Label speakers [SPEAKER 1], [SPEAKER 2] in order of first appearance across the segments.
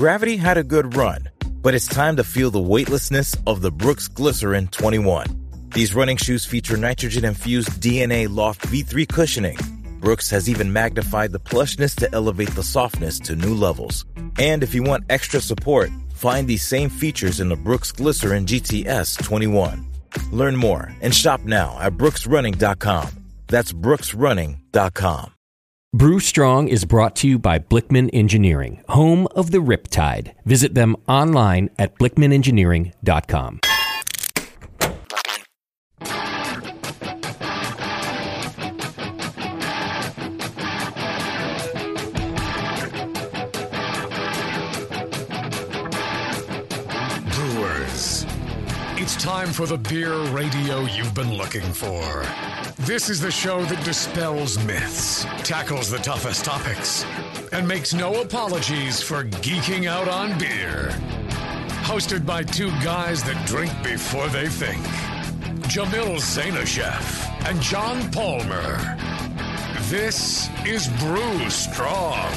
[SPEAKER 1] Gravity had a good run, but it's time to feel the weightlessness of the Brooks Glycerin 21. These running shoes feature nitrogen-infused DNA Loft V3 cushioning. Brooks has even magnified the plushness to elevate the softness to new levels. And if you want extra support, find these same features in the Brooks Glycerin GTS 21. Learn more and shop now at brooksrunning.com. That's brooksrunning.com.
[SPEAKER 2] Brew Strong is brought to you by Blickman Engineering, home of the Riptide. Visit them online at blickmanengineering.com.
[SPEAKER 3] Brewers, it's time for the beer radio you've been looking for. This is the show that dispels myths, tackles the toughest topics, and makes no apologies for geeking out on beer. Hosted by two guys that drink before they think, Jamil Zainasheff and John Palmer. This is Brew Strong.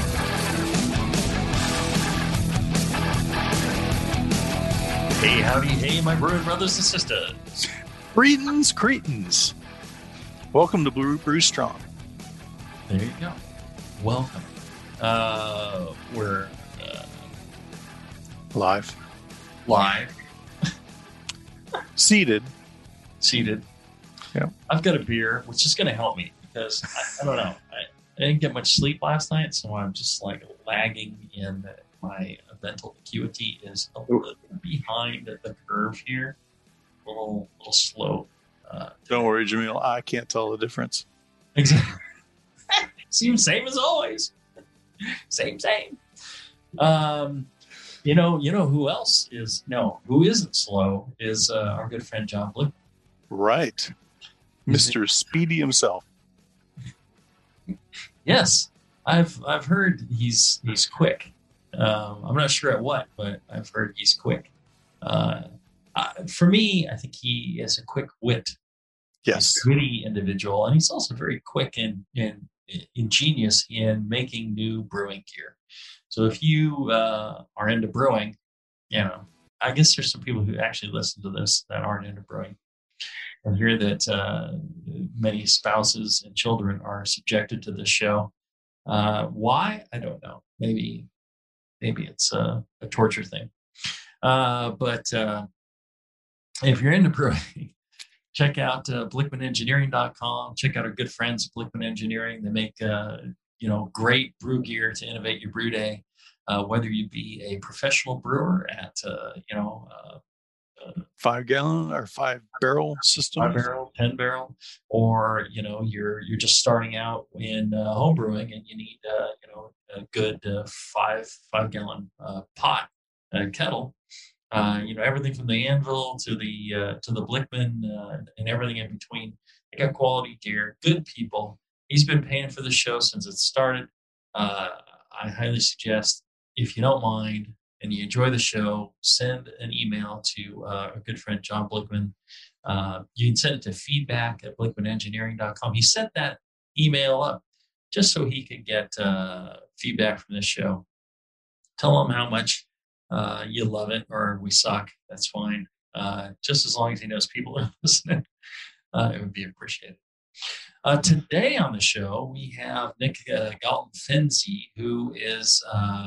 [SPEAKER 4] Hey, howdy, hey, my brewing brothers and sisters.
[SPEAKER 5] Greetings, Cretans. Welcome to Brew Strong.
[SPEAKER 4] There you go. Welcome. We're
[SPEAKER 5] Live.
[SPEAKER 4] Seated.
[SPEAKER 5] Yeah.
[SPEAKER 4] I've got a beer, which is going to help me because I don't know. I didn't get much sleep last night, so I'm just like lagging in my mental acuity is a little behind the curve here. A little slow.
[SPEAKER 5] Don't worry, Jamil. I can't tell the difference.
[SPEAKER 4] Exactly. Seems same as always. Same. You know who isn't slow is our good friend John Blue.
[SPEAKER 5] Right. Mr. Speedy himself.
[SPEAKER 4] Yes. I've heard he's quick. I'm not sure at what, but I've heard he's quick. For me, I think he is a quick wit.
[SPEAKER 5] Yes.
[SPEAKER 4] He's a witty individual, and he's also very quick and ingenious in making new brewing gear. So if you are into brewing, I guess there's some people who actually listen to this that aren't into brewing. I hear that many spouses and children are subjected to this show. Why? I don't know. Maybe it's a torture thing. But if you're into brewing, check out blickmanengineering.com. Check out our good friends at Blickman Engineering. They make great brew gear to innovate your brew day. Whether you be a professional brewer at
[SPEAKER 5] 5 gallon or 5 barrel system,
[SPEAKER 4] 5 barrel, 10 barrel, or you're just starting out in home brewing and you need a good 5 gallon pot kettle. Everything from the anvil to the Blickman and everything in between. They got quality gear, good people. He's been paying for the show since it started. I highly suggest, if you don't mind and you enjoy the show, send an email to our good friend John Blickman. You can send it to feedback@blickmanengineering.com. He set that email up just so he could get feedback from this show. Tell him how much you love it, or we suck. That's fine. Just as long as he knows people are listening, it would be appreciated. Today on the show, we have Nick Galton Finzi, who is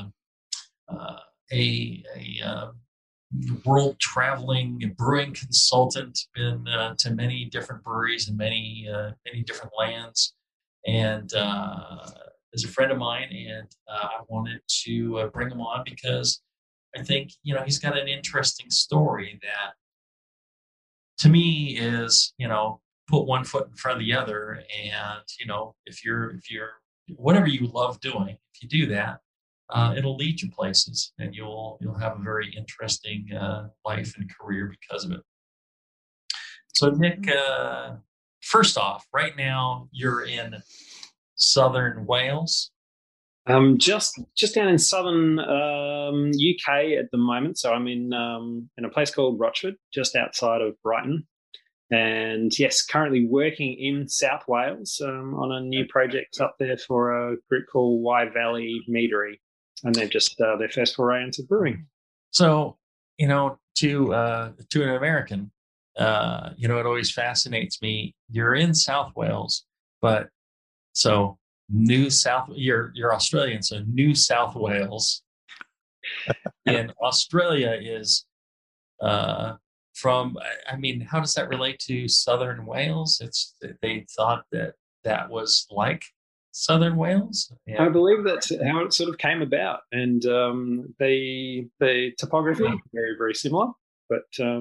[SPEAKER 4] a world traveling brewing consultant, been to many different breweries in many different lands, and is a friend of mine. And I wanted to bring him on because I think he's got an interesting story that, to me, is put one foot in front of the other. And if you're whatever you love doing, if you do that, it'll lead you places, and you'll have a very interesting life and career because of it. So Nick, first off, right now you're in southern Wales.
[SPEAKER 6] Just down in southern UK at the moment. So I'm in a place called Rochford, just outside of Brighton. And yes, currently working in South Wales on a new project up there for a group called Y Valley Meadery. they're just their first foray into brewing.
[SPEAKER 4] So, to an American, it always fascinates me. You're in South Wales, but so you're Australian, so New South Wales in Australia is from. I mean, how does that relate to Southern Wales? They thought that was like Southern Wales. Yeah.
[SPEAKER 6] I believe that's how it sort of came about, and the topography very, very similar, but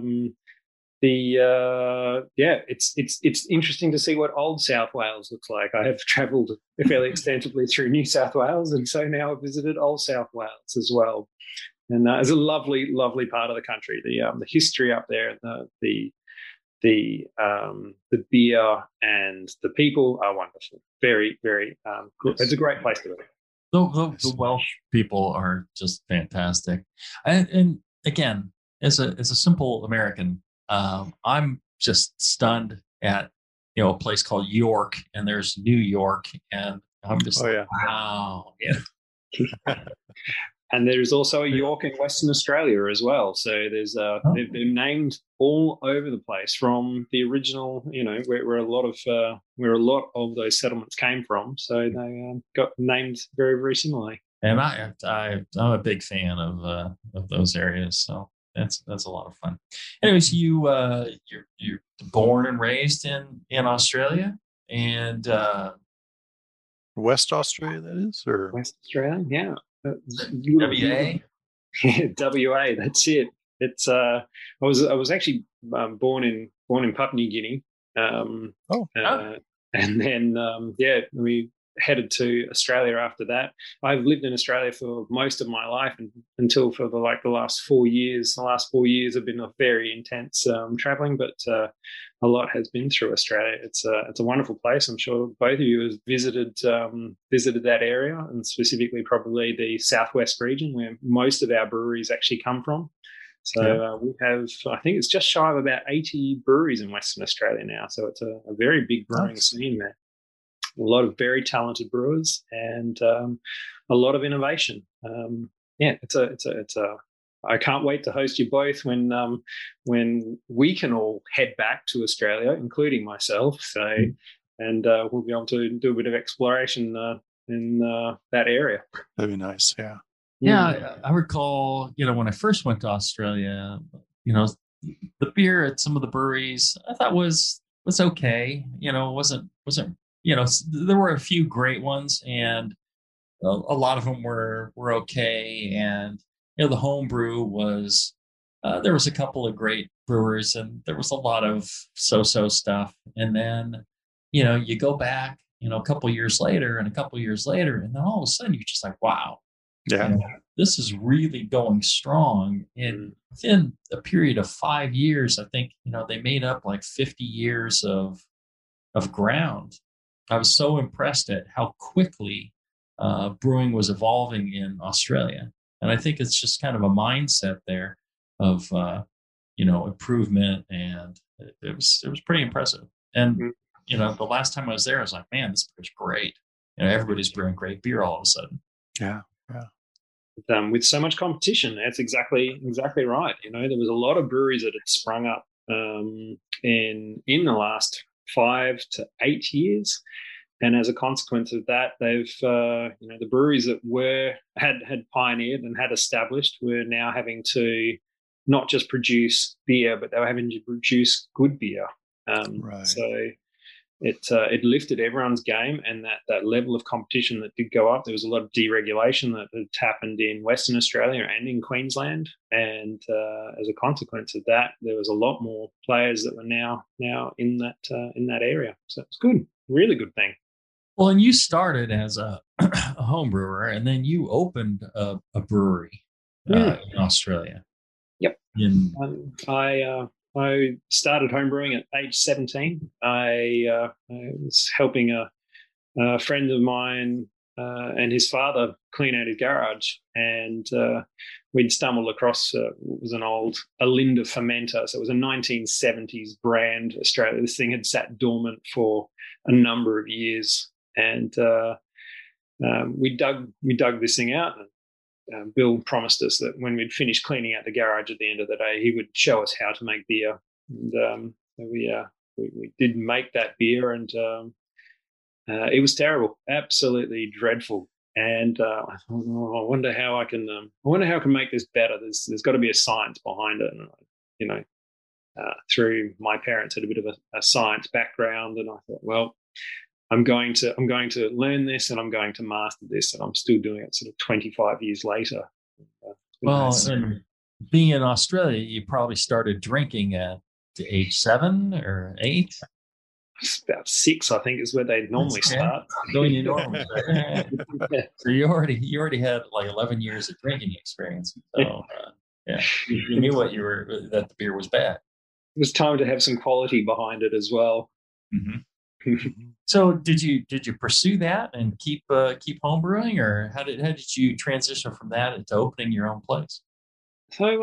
[SPEAKER 6] it's interesting to see what Old South Wales looks like. I have travelled fairly extensively through New South Wales, and so now I've visited Old South Wales as well, and it's a lovely, lovely part of the country. The history up there, the beer and the people are wonderful. Very, very good. It's a great place to live.
[SPEAKER 4] The Welsh people are just fantastic, and again, as a simple American, I'm just stunned at a place called York, and there's New York, and I'm just wow, yeah.
[SPEAKER 6] And there's also a York in Western Australia as well. So there's they've been named all over the place from the original, where a lot of those settlements came from. So they got named very, very similarly.
[SPEAKER 4] And I'm a big fan of those areas. So that's a lot of fun. Anyways, you're born and raised in Australia, and
[SPEAKER 5] West Australia, that is, or
[SPEAKER 6] West Australia, yeah.
[SPEAKER 4] WA.
[SPEAKER 6] WA, that's it. It's I was actually born in Papua New Guinea, and then we headed to Australia after that. I've lived in Australia for most of my life until for the last 4 years. The last 4 years have been a very intense traveling, but a lot has been through Australia. It's a wonderful place. I'm sure both of you have visited that area, and specifically probably the southwest region where most of our breweries actually come from. So we have, I think it's just shy of about 80 breweries in Western Australia now. So it's a very big brewing scene there. A lot of very talented brewers and a lot of innovation. I can't wait to host you both when we can all head back to Australia, including myself. So, and we'll be able to do a bit of exploration in that area.
[SPEAKER 5] That'd be nice. Yeah.
[SPEAKER 4] Yeah, I recall, when I first went to Australia, the beer at some of the breweries I thought was okay. Wasn't there were a few great ones, and a lot of them were okay. And the home brew was there was a couple of great brewers, and there was a lot of so-so stuff. And then you go back a couple years later, and then all of a sudden you're just like, wow.
[SPEAKER 5] Yeah,
[SPEAKER 4] this is really going strong. And within a period of 5 years, I think they made up like 50 years of ground. I was so impressed at how quickly brewing was evolving in Australia, and I think it's just kind of a mindset there of improvement, and it was pretty impressive. And the last time I was there, I was like, man, this beer's great. Everybody's brewing great beer all of a sudden.
[SPEAKER 5] Yeah.
[SPEAKER 6] With so much competition, that's exactly right. There was a lot of breweries that had sprung up in the last 5 to 8 years, and as a consequence of that, they've the breweries that had pioneered and had established were now having to not just produce beer, but they were having to produce good beer.
[SPEAKER 5] Right.
[SPEAKER 6] So it lifted everyone's game, and that level of competition that did go up. There was a lot of deregulation that had happened in Western Australia and in Queensland, and as a consequence of that, there was a lot more players that were now in that area. So it's good, really good thing.
[SPEAKER 4] Well, and you started as a home brewer, and then you opened a brewery in Australia.
[SPEAKER 6] Yep. I started homebrewing at age 17. I was helping a friend of mine and his father clean out his garage, and we'd stumbled across what was an old Alinda fermenter. So it was a 1970s brand, Australia. This thing had sat dormant for a number of years, and we dug this thing out. Bill promised us that when we'd finished cleaning out the garage at the end of the day, he would show us how to make beer. And we did make that beer, and it was terrible, absolutely dreadful. And I thought, I wonder how I can make this better. There's got to be a science behind it. And through my parents had a bit of a science background, and I thought, well, I'm going to learn this, and I'm going to master this, and I'm still doing it sort of 25 years later.
[SPEAKER 4] Well, and being in Australia, you probably started drinking at age 7 or 8.
[SPEAKER 6] About 6, I think, is where they normally start.
[SPEAKER 4] So you already had like 11 years of drinking experience. So you knew that the beer was bad.
[SPEAKER 6] It was time to have some quality behind it as well.
[SPEAKER 4] Mm-hmm. So did you pursue that and keep home brewing, or how did you transition from that into opening your own place?
[SPEAKER 6] So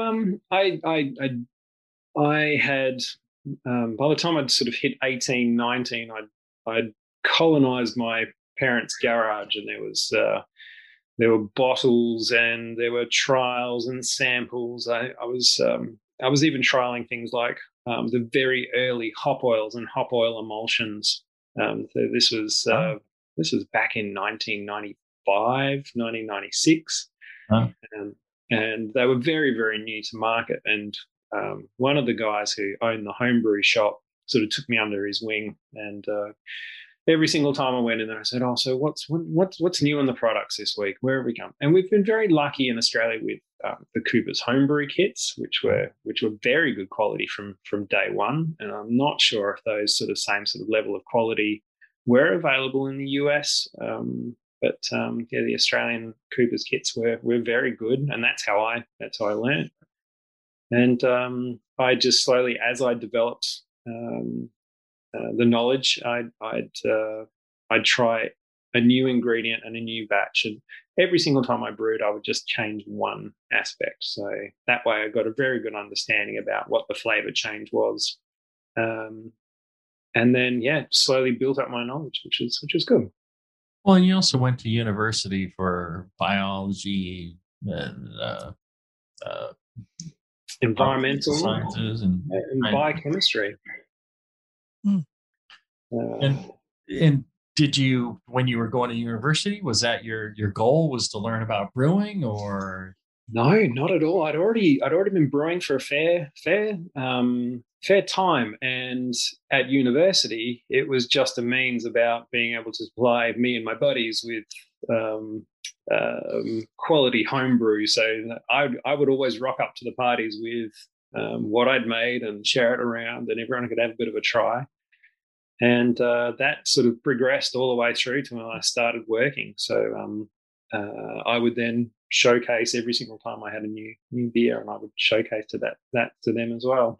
[SPEAKER 6] I had by the time I'd sort of hit 18, 19, I'd colonized my parents' garage, and there were bottles, and there were trials and samples. I was even trialing things like the very early hop oils and hop oil emulsions. So this was back in 1995, 1996, and they were very, very new to market. And one of the guys who owned the homebrew shop sort of took me under his wing, and every single time I went in there, I said, "Oh, so what's new in the products this week? Where have we come?" And we've been very lucky in Australia with the Cooper's homebrew kits, which were very good quality from day one. And I'm not sure if those same sort of level of quality were available in the US. But the Australian Cooper's kits were very good, and that's how I learned. And I just slowly, as I developed the knowledge, I'd try a new ingredient and a new batch, and every single time I brewed, I would just change one aspect. So that way, I got a very good understanding about what the flavor change was, and then slowly built up my knowledge, which is good.
[SPEAKER 4] Well, and you also went to university for biology and
[SPEAKER 6] environmental
[SPEAKER 4] sciences and
[SPEAKER 6] biochemistry.
[SPEAKER 4] And did you, when you were going to university, was that your goal, was to learn about brewing, or?
[SPEAKER 6] No, not at all. I'd already been brewing for a fair time, and at university, it was just a means about being able to supply me and my buddies with quality homebrew. So I would always rock up to the parties with what I'd made and share it around, and everyone could have a bit of a try. And that sort of progressed all the way through to when I started working. So I would then showcase every single time I had a new beer, and I would showcase that to them as well.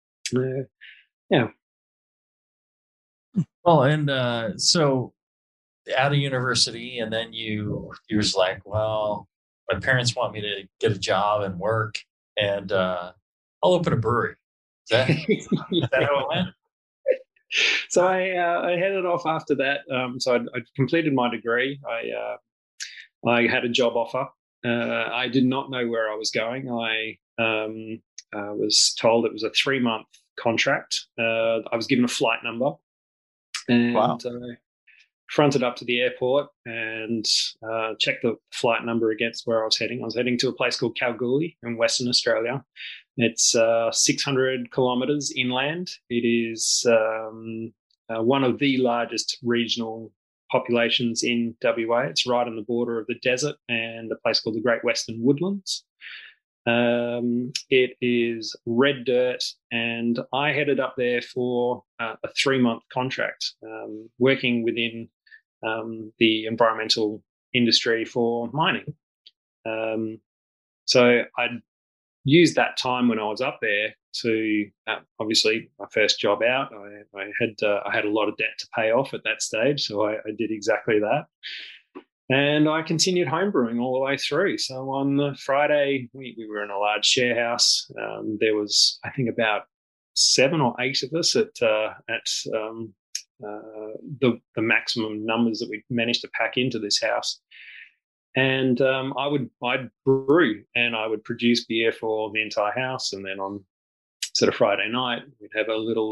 [SPEAKER 4] Well, and so out of university, and then you was like, well, my parents want me to get a job and work, and I'll open a brewery. Is that how it went?
[SPEAKER 6] So I headed off after that. So I'd completed my degree. I had a job offer. I did not know where I was going. I was told it was a 3-month contract. I was given a flight number, and fronted up to the airport and checked the flight number against where I was heading. I was heading to a place called Kalgoorlie in Western Australia. It's 600 kilometres inland. It is one of the largest regional populations in WA. It's right on the border of the desert and a place called the Great Western Woodlands. It is red dirt, and I headed up there for a 3-month contract, working within the environmental industry for mining. So I'd used that time when I was up there to obviously my first job out. I had a lot of debt to pay off at that stage, so I did exactly that. And I continued homebrewing all the way through. So on the Friday, we were in a large share house. There was, I think, about 7 or 8 of us at the maximum numbers that we managed to pack into this house. And I'd brew and I would produce beer for the entire house. And then on sort of Friday night, we'd have a little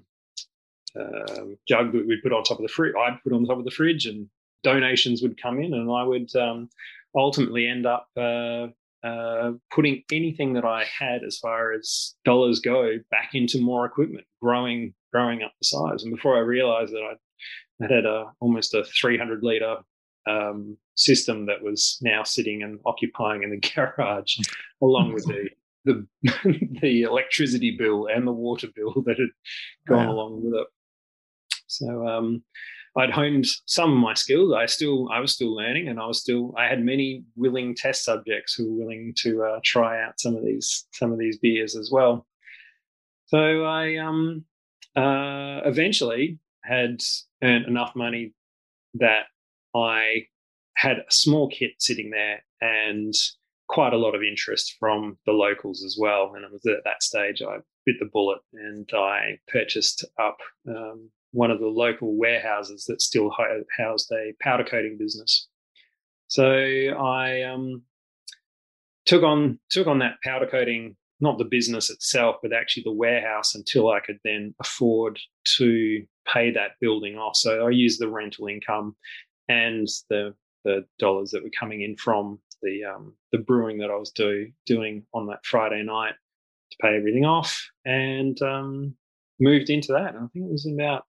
[SPEAKER 6] jug that we'd put on top of the fridge. I'd put on top of the fridge, and donations would come in, and I would ultimately end up putting anything that I had as far as dollars go back into more equipment, growing up the size. And before I realized that I had almost a 300 litre system that was now sitting and occupying in the garage, along with the the electricity bill and the water bill that had gone along with it. So I'd honed some of my skills. I was still learning, and I had many willing test subjects who were willing to try out some of these beers as well. So I eventually had earned enough money that I had a small kit sitting there and quite a lot of interest from the locals as well. And it was at that stage I bit the bullet and I purchased up one of the local warehouses that still housed a powder coating business. So I took on that powder coating, not the business itself, but actually the warehouse, until I could then afford to pay that building off. So I used the rental income and the dollars that were coming in from the brewing that I was doing on that Friday night to pay everything off, and moved into that. I think it was about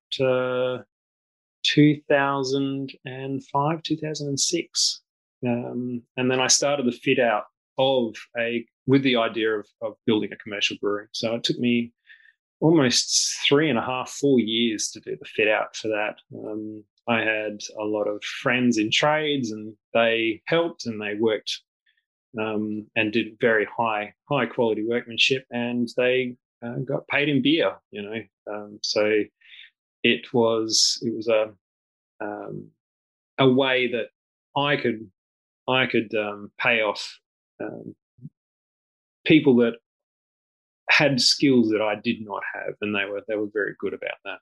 [SPEAKER 6] 2005, 2006. And then I started the fit out with the idea of building a commercial brewery. So it took me almost 3.5, 4 years to do the fit out for that. I had a lot of friends in trades, and they helped and they worked and did very high quality workmanship, and they got paid in beer, so it was a way that I could pay off people that had skills that I did not have, and they were very good about that.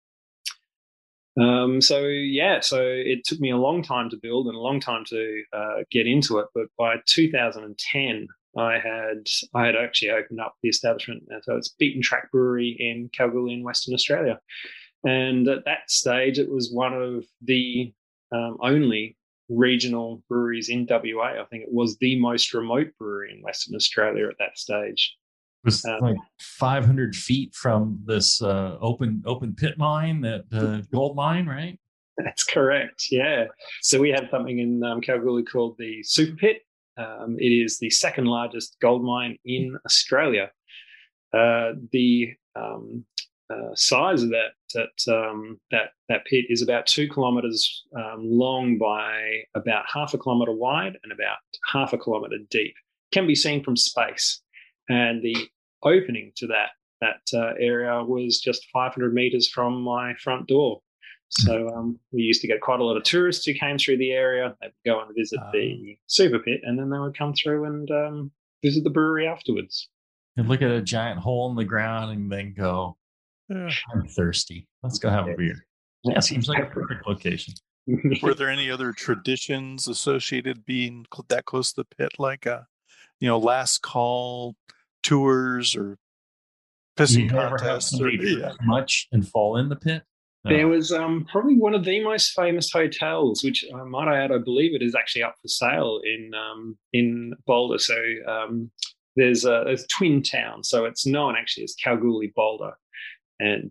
[SPEAKER 6] So it took me a long time to build and a long time to get into it. But by 2010, I had actually opened up the establishment. So it's Beaten Track Brewery in Kalgoorlie in Western Australia. And at that stage, it was one of the only regional breweries in WA. I think it was the most remote brewery in Western Australia at that stage.
[SPEAKER 4] It was like 500 feet from this open pit mine, the gold mine, right?
[SPEAKER 6] That's correct, yeah. So we have something in Kalgoorlie called the Super Pit. It is the second largest gold mine in Australia. The size of that pit is about 2 kilometres long by about 0.5 kilometre wide and about 0.5 kilometre deep. Can be seen from space. And the opening to that area was just 500 metres from my front door. So we used to get quite a lot of tourists who came through the area. They'd go and visit the Super Pit, and then they would come through and visit the brewery afterwards.
[SPEAKER 4] And look at a giant hole in the ground and then go, I'm thirsty. Let's go have a beer. Yeah, seems like a perfect location.
[SPEAKER 5] Were there any other traditions associated being that close to the pit, like last call tours or pissing contests?
[SPEAKER 4] Much and fall in the pit?
[SPEAKER 6] No. There was probably one of the most famous hotels, which might I add, I believe it is actually up for sale in Boulder. So there's Twin Town, so it's known actually as Kalgoorlie Boulder, and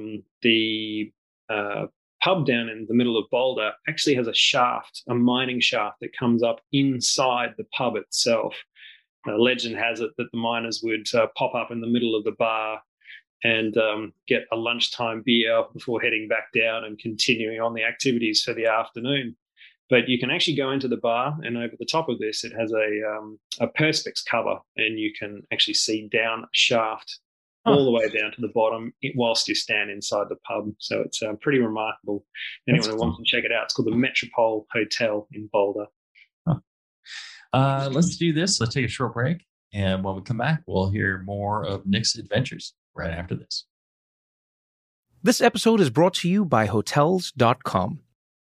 [SPEAKER 6] the pub down in the middle of Boulder actually has a mining shaft that comes up inside the pub itself. Legend has it that the miners would pop up in the middle of the bar and get a lunchtime beer before heading back down and continuing on the activities for the afternoon. But you can actually go into the bar, and over the top of this, it has a perspex cover, and you can actually see down a shaft all the way down to the bottom whilst you stand inside the pub. So it's pretty remarkable. Anyone who wants to check it out, it's called the Metropole Hotel in Boulder.
[SPEAKER 4] Let's do this. Let's take a short break. And when we come back, we'll hear more of Nick's adventures right after this.
[SPEAKER 7] This episode is brought to you by Hotels.com.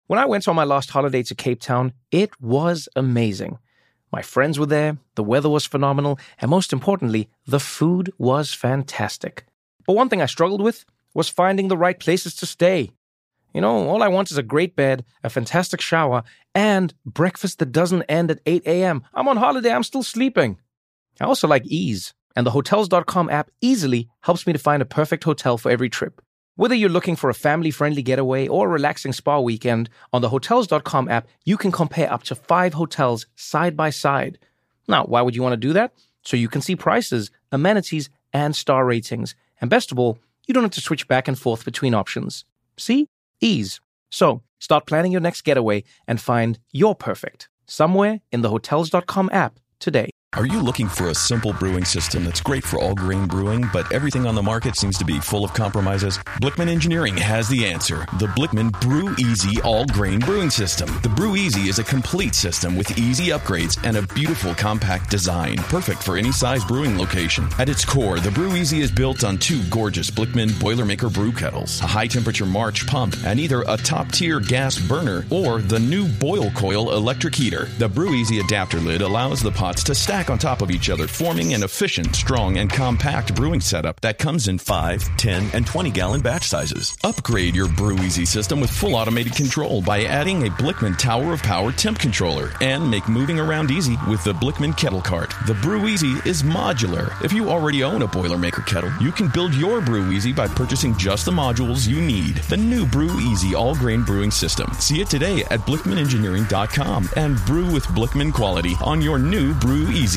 [SPEAKER 7] When I went on my last holiday to Cape Town, it was amazing. My friends were there, the weather was phenomenal, and most importantly, the food was fantastic. But one thing I struggled with was finding the right places to stay. You know, all I want is a great bed, a fantastic shower, and breakfast that doesn't end at 8 a.m. I'm on holiday, I'm still sleeping. I also like ease, and the Hotels.com app easily helps me to find a perfect hotel for every trip. Whether you're looking for a family-friendly getaway or a relaxing spa weekend, on the Hotels.com app, you can compare up to 5 hotels side by side. Now, why would you want to do that? So you can see prices, amenities, and star ratings. And best of all, you don't have to switch back and forth between options. See? Ease. So, start planning your next getaway and find your perfect somewhere in the Hotels.com app today.
[SPEAKER 8] Are you looking for a simple brewing system that's great for all grain brewing, but everything on the market seems to be full of compromises? Blickman Engineering has the answer. The Blickman Brew Easy All Grain Brewing System. The Brew Easy is a complete system with easy upgrades and a beautiful compact design, perfect for any size brewing location. At its core, the Brew Easy is built on 2 gorgeous Blickman Boilermaker brew kettles, a high-temperature March pump, and either a top-tier gas burner or the new Boil Coil electric heater. The Brew Easy adapter lid allows the pots to stack on top of each other, forming an efficient, strong, and compact brewing setup that comes in 5, 10, and 20-gallon batch sizes. Upgrade your Brew Easy system with full automated control by adding a Blickman Tower of Power temp controller, and make moving around easy with the Blickman Kettle Cart. The Brew Easy is modular. If you already own a Boilermaker kettle, you can build your Brew Easy by purchasing just the modules you need. The new Brew Easy all-grain brewing system. See it today at BlickmanEngineering.com and brew with Blickman quality on your new Brew Easy.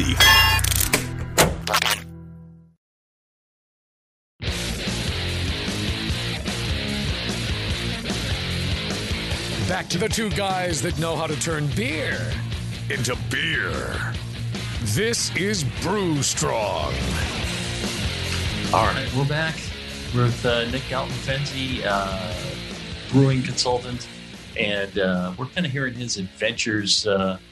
[SPEAKER 3] Back to the 2 guys that know how to turn beer into beer. This is Brew Strong.
[SPEAKER 4] All right, we're back with Nick Galton-Fenty, brewing consultant, and we're kind of hearing his adventures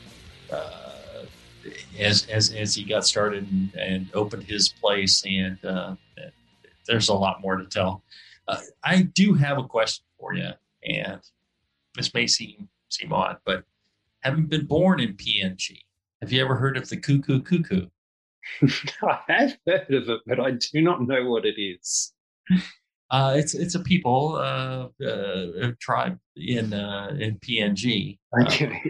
[SPEAKER 4] as he got started and opened his place, and there's a lot more to tell. I do have a question for you, and this may seem odd, but having been born in PNG, have you ever heard of the Cuckoo Cuckoo?
[SPEAKER 6] I have heard of it, but I do not know what it is.
[SPEAKER 4] It's a people, a tribe in PNG.
[SPEAKER 6] Okay.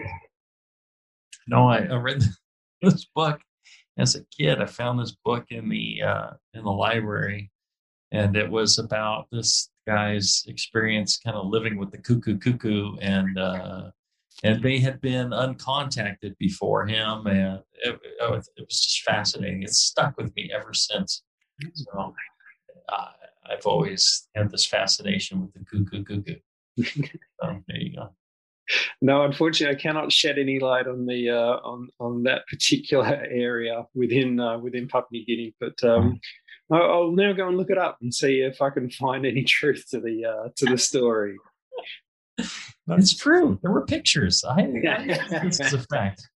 [SPEAKER 4] I read this book as a kid. I found this book in the library, and it was about this guy's experience kind of living with the cuckoo, and they had been uncontacted before him, and it was just fascinating. It's stuck with me ever since. So I've always had this fascination with the cuckoo. So there you go.
[SPEAKER 6] No, unfortunately, I cannot shed any light on the on that particular area within Papua New Guinea. But I'll now go and look it up and see if I can find any truth to the story.
[SPEAKER 4] It's true. There were pictures. This is a fact.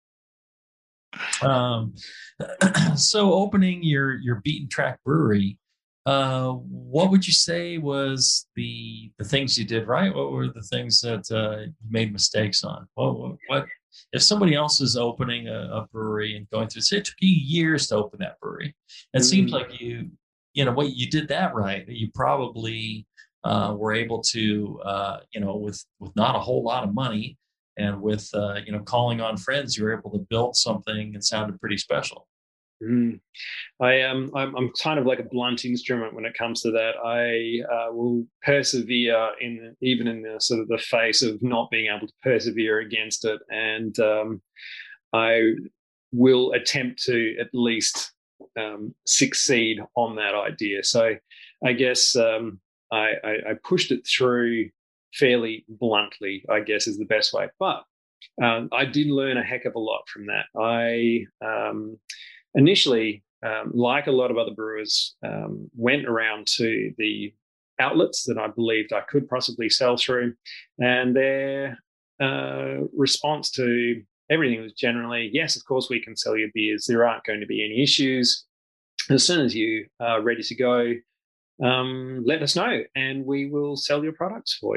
[SPEAKER 4] So, opening your Beaten Track Brewery, what would you say was the things you did right? What were the things that you made mistakes on? What if somebody else is opening a brewery and going through? Say it took you years to open that brewery. It seems like you did that right. You probably were able to with not a whole lot of money and with calling on friends, you were able to build something that sounded pretty special.
[SPEAKER 6] I'm kind of like a blunt instrument when it comes to that. I will persevere even in the sort of the face of not being able to persevere against it, and I will attempt to at least succeed on that idea. So I guess I pushed it through fairly bluntly, I guess is the best way. But I did learn a heck of a lot from that. I initially, like a lot of other brewers, went around to the outlets that I believed I could possibly sell through, and their response to everything was generally, yes, of course we can sell your beers. There aren't going to be any issues. As soon as you are ready to go, let us know and we will sell your products for you.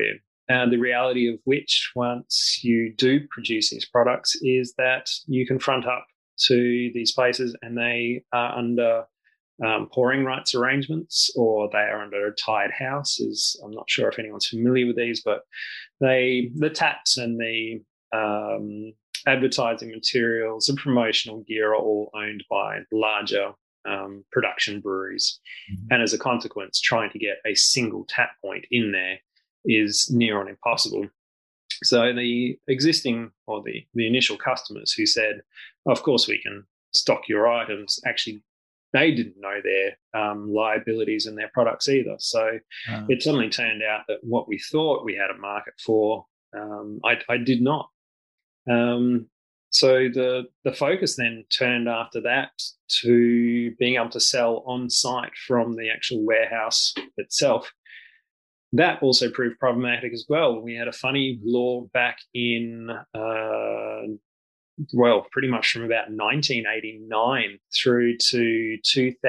[SPEAKER 6] The reality of which, once you do produce these products, is that you can front up to these places and they are under pouring rights arrangements, or they are under a tied house. I'm not sure if anyone's familiar with these, but the taps and the advertising materials and promotional gear are all owned by larger production breweries. Mm-hmm. And as a consequence, trying to get a single tap point in there is near on impossible. So the existing, or the initial customers who said, of course we can stock your items, actually they didn't know their liabilities in their products either. So it suddenly turned out that what we thought we had a market for, I did not. So the focus then turned after that to being able to sell on site from the actual warehouse itself. That also proved problematic as well. We had a funny law back in, pretty much from about 1989 through to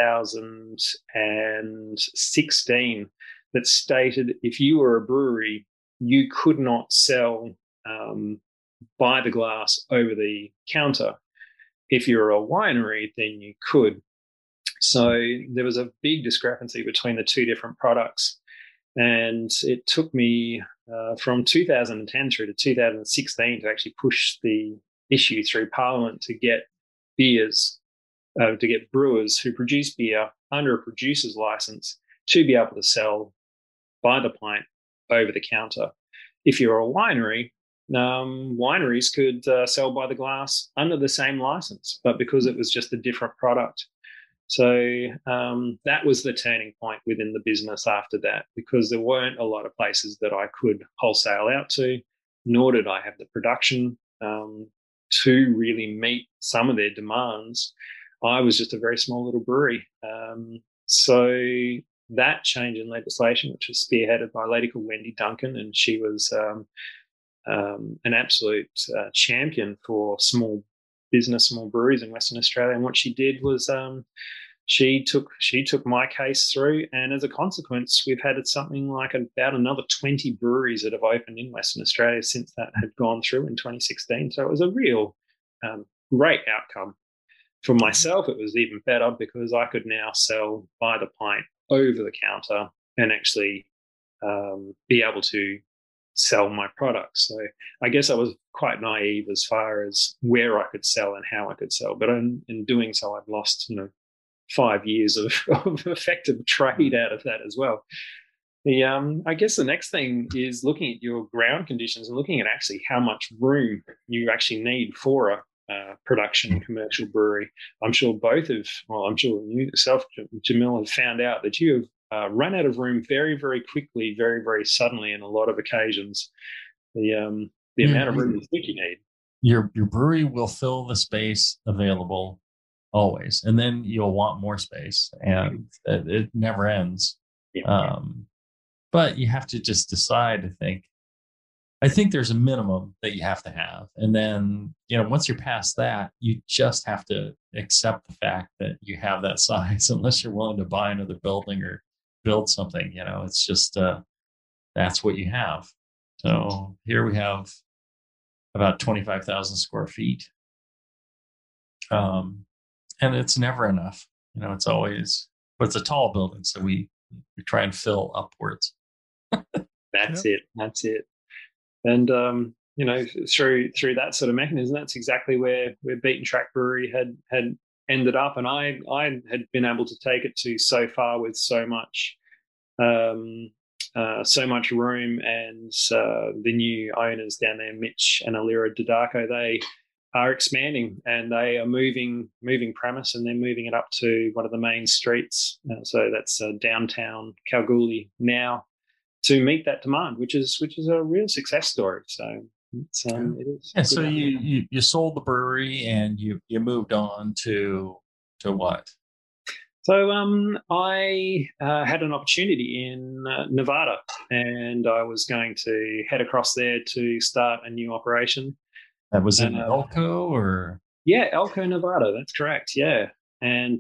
[SPEAKER 6] 2016 that stated if you were a brewery, you could not sell by the glass over the counter. If you're a winery, then you could. So there was a big discrepancy between the two different products. And it took me from 2010 through to 2016 to actually push the issue through Parliament to get brewers who produce beer under a producer's license to be able to sell by the pint over the counter. If you're a winery, wineries could sell by the glass under the same license, but because it was just a different product. So that was the turning point within the business after that, because there weren't a lot of places that I could wholesale out to, nor did I have the production to really meet some of their demands. I was just a very small little brewery. So that change in legislation, which was spearheaded by a lady called Wendy Duncan, and she was an absolute champion for small breweries in Western Australia. And what she did was she took my case through, and as a consequence, we've had something like about another 20 breweries that have opened in Western Australia since that had gone through in 2016. So it was a real great outcome. For myself, it was even better because I could now sell by the pint over the counter and actually be able to sell my products. So I guess I was quite naive as far as where I could sell and how I could sell. But in doing so, I've lost 5 years of effective trade out of that as well. I guess the next thing is looking at your ground conditions and looking at actually how much room you actually need for a production commercial brewery. I'm sure you yourself, Jamil, have found out that you have run out of room very, very quickly, very, very suddenly in a lot of occasions. The amount of room you think you need.
[SPEAKER 4] Your brewery will fill the space available always, and then you'll want more space, and it never ends. Yeah. But you have to just decide. I think there's a minimum that you have to have, and then once you're past that, you just have to accept the fact that you have that size, unless you're willing to buy another building or build something. It's just that's what you have. So here we have about 25,000 square feet, and it's never enough. It's always, but it's a tall building, so we try and fill upwards.
[SPEAKER 6] That's it. And through that sort of mechanism, that's exactly where Beaten Track Brewery had ended up, and I had been able to take it to so far with so much room, and the new owners down there, Mitch and Alira Dodako, they are expanding and they are moving premise, and they're moving it up to one of the main streets. So that's downtown Kalgoorlie now, to meet that demand, which is a real success story. So it is.
[SPEAKER 4] Yeah. So you sold the brewery and you moved on to what?
[SPEAKER 6] So I had an opportunity in Nevada, and I was going to head across there to start a new operation.
[SPEAKER 4] That was in Elko, or?
[SPEAKER 6] Yeah, Elko, Nevada. That's correct. Yeah, and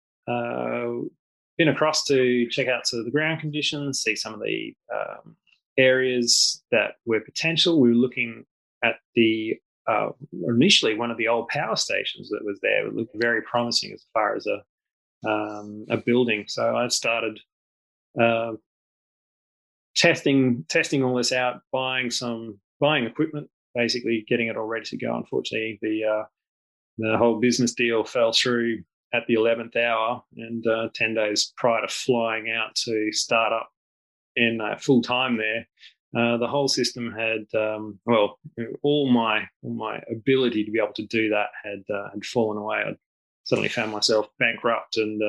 [SPEAKER 6] been across to check out sort of the ground conditions, see some of the areas that were potential. We were looking at initially one of the old power stations that was there. It looked very promising as far as a building. So I started testing all this out, buying equipment, basically getting it all ready to go. Unfortunately, the whole business deal fell through at the 11th hour, and 10 days prior to flying out to start up in full time there, the whole system had all my ability to be able to do that had fallen away. I suddenly found myself bankrupt and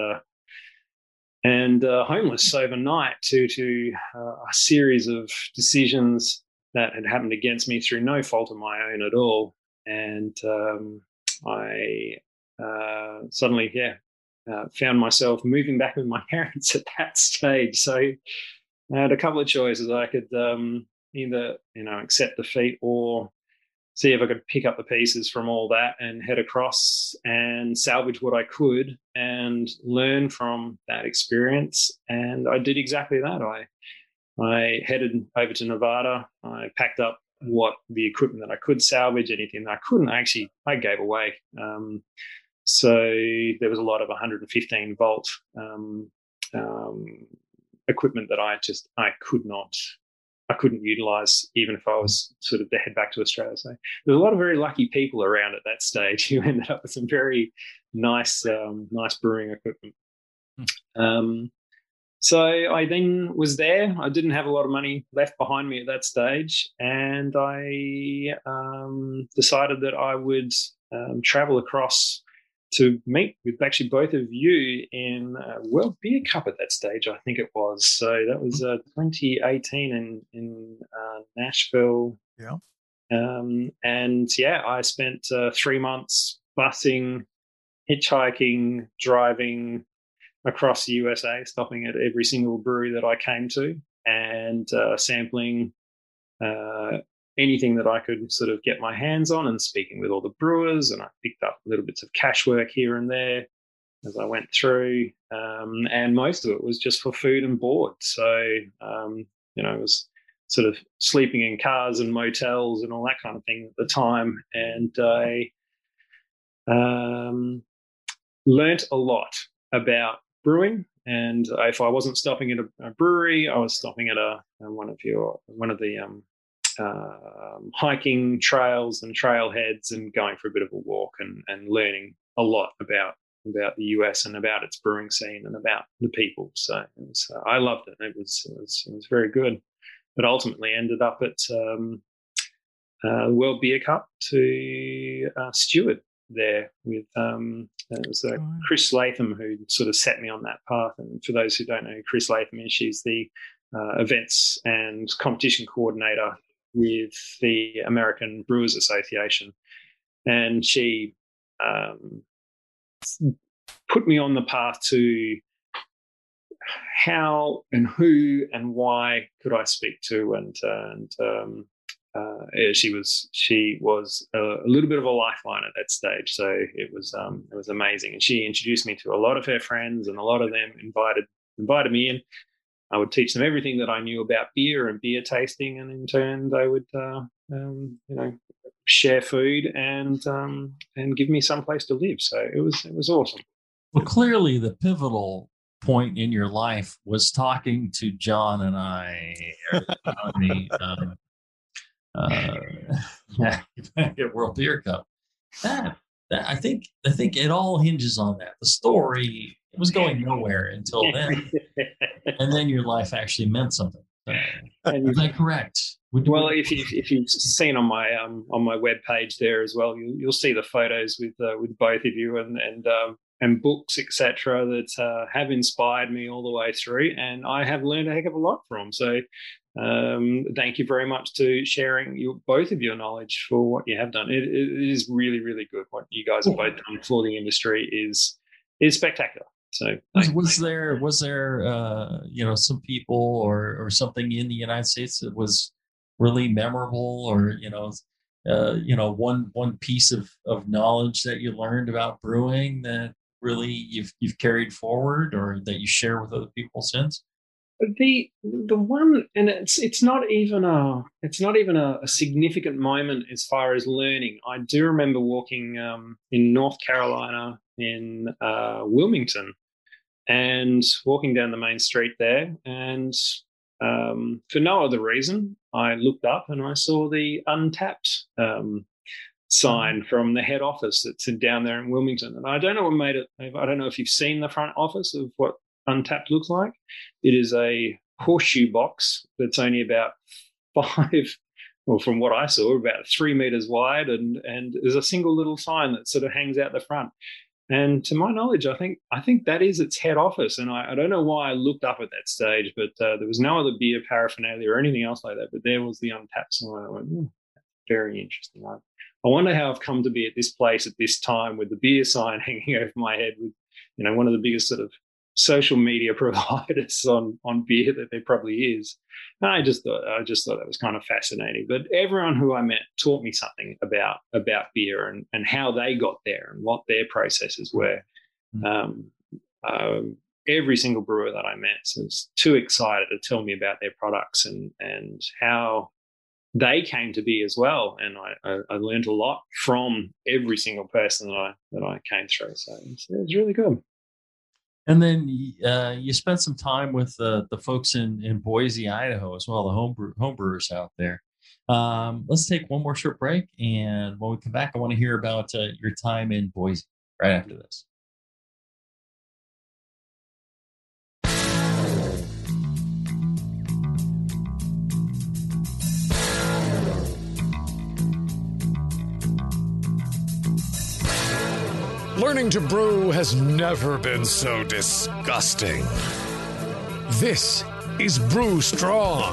[SPEAKER 6] homeless overnight due to a series of decisions that had happened against me through no fault of my own at all. And I suddenly, found myself moving back with my parents at that stage. So I had a couple of choices. I could either, accept defeat or see if I could pick up the pieces from all that and head across and salvage what I could and learn from that experience. And I did exactly that. I headed over to Nevada. I packed up what the equipment that I could salvage, anything that I couldn't, I gave away. So there was a lot of 115 volt equipment that I couldn't utilize, even if I was sort of to head back to Australia. So there's a lot of very lucky people around at that stage who ended up with some very nice brewing equipment. So I then was there. I didn't have a lot of money left behind me at that stage, and I decided that I would travel across to meet with actually both of you in World Beer Cup at that stage, I think it was. So that was 2018 in Nashville.
[SPEAKER 5] Yeah.
[SPEAKER 6] I spent 3 months busing, hitchhiking, driving across the USA, stopping at every single brewery that I came to and sampling anything that I could sort of get my hands on and speaking with all the brewers. And I picked up little bits of cash work here and there as I went through. And most of it was just for food and board. So, I was sort of sleeping in cars and motels and all that kind of thing at the time. And I learnt a lot about brewing. And if I wasn't stopping at a brewery, I was stopping at one of the hiking trails and trailheads and going for a bit of a walk and learning a lot about the US and about its brewing scene and about the people. So I loved it. It was very good, but ultimately ended up at World Beer Cup to steward there with it was Chris Latham who sort of set me on that path. And for those who don't know who Chris Latham is, she's the events and competition coordinator with the American Brewers Association, and she put me on the path to how and who and why could I speak to, and she was a little bit of a lifeline at that stage. So it was amazing, and she introduced me to a lot of her friends, and a lot of them invited me in. I would teach them everything that I knew about beer and beer tasting, and in turn they would, share food and give me some place to live. So it was awesome.
[SPEAKER 4] Well, clearly the pivotal point in your life was talking to John and I at World Beer Cup. That I think it all hinges on that. The story, it was going nowhere until then, and then your life actually meant something. Is that correct?
[SPEAKER 6] Well, if you've seen on my webpage there as well, you'll see the photos with both of you and books, etc., that have inspired me all the way through, and I have learned a heck of a lot from. So thank you very much to sharing both of your knowledge for what you have done. It is really, really good. What you guys have both done for the industry is spectacular. So
[SPEAKER 4] was there some people or something in the United States that was really memorable, or one piece of knowledge that you learned about brewing that really you've carried forward or that you share with other people since?
[SPEAKER 6] The one, and it's not even a significant moment as far as learning. I do remember walking in North Carolina in Wilmington, and walking down the main street there, and for no other reason, I looked up and I saw the Untapped sign from the head office that's down there in Wilmington. And I don't know what made it. I don't know if you've seen the front office of what Untapped looks like. It is a horseshoe box that's only about 5, well, from what I saw, about 3 meters wide, and there's a single little sign that sort of hangs out the front. And to my knowledge, I think that is its head office. And I don't know why I looked up at that stage, but there was no other beer paraphernalia or anything else like that. But there was the Untapped sign. I went, very interesting. I wonder how I've come to be at this place at this time with the beer sign hanging over my head with, one of the biggest sort of social media providers on beer that there probably is. And I just thought that was kind of fascinating. But everyone who I met taught me something about beer and how they got there and what their processes were. Every single brewer that I met was too excited to tell me about their products and how they came to be as well. And I learned a lot from every single person that I came through. So it was really good.
[SPEAKER 4] And then you spent some time with the folks in Boise, Idaho as well, the homebrewers out there. Let's take one more short break. And when we come back, I want to hear about your time in Boise right after this.
[SPEAKER 3] Learning to brew has never been so disgusting. This is Brew Strong.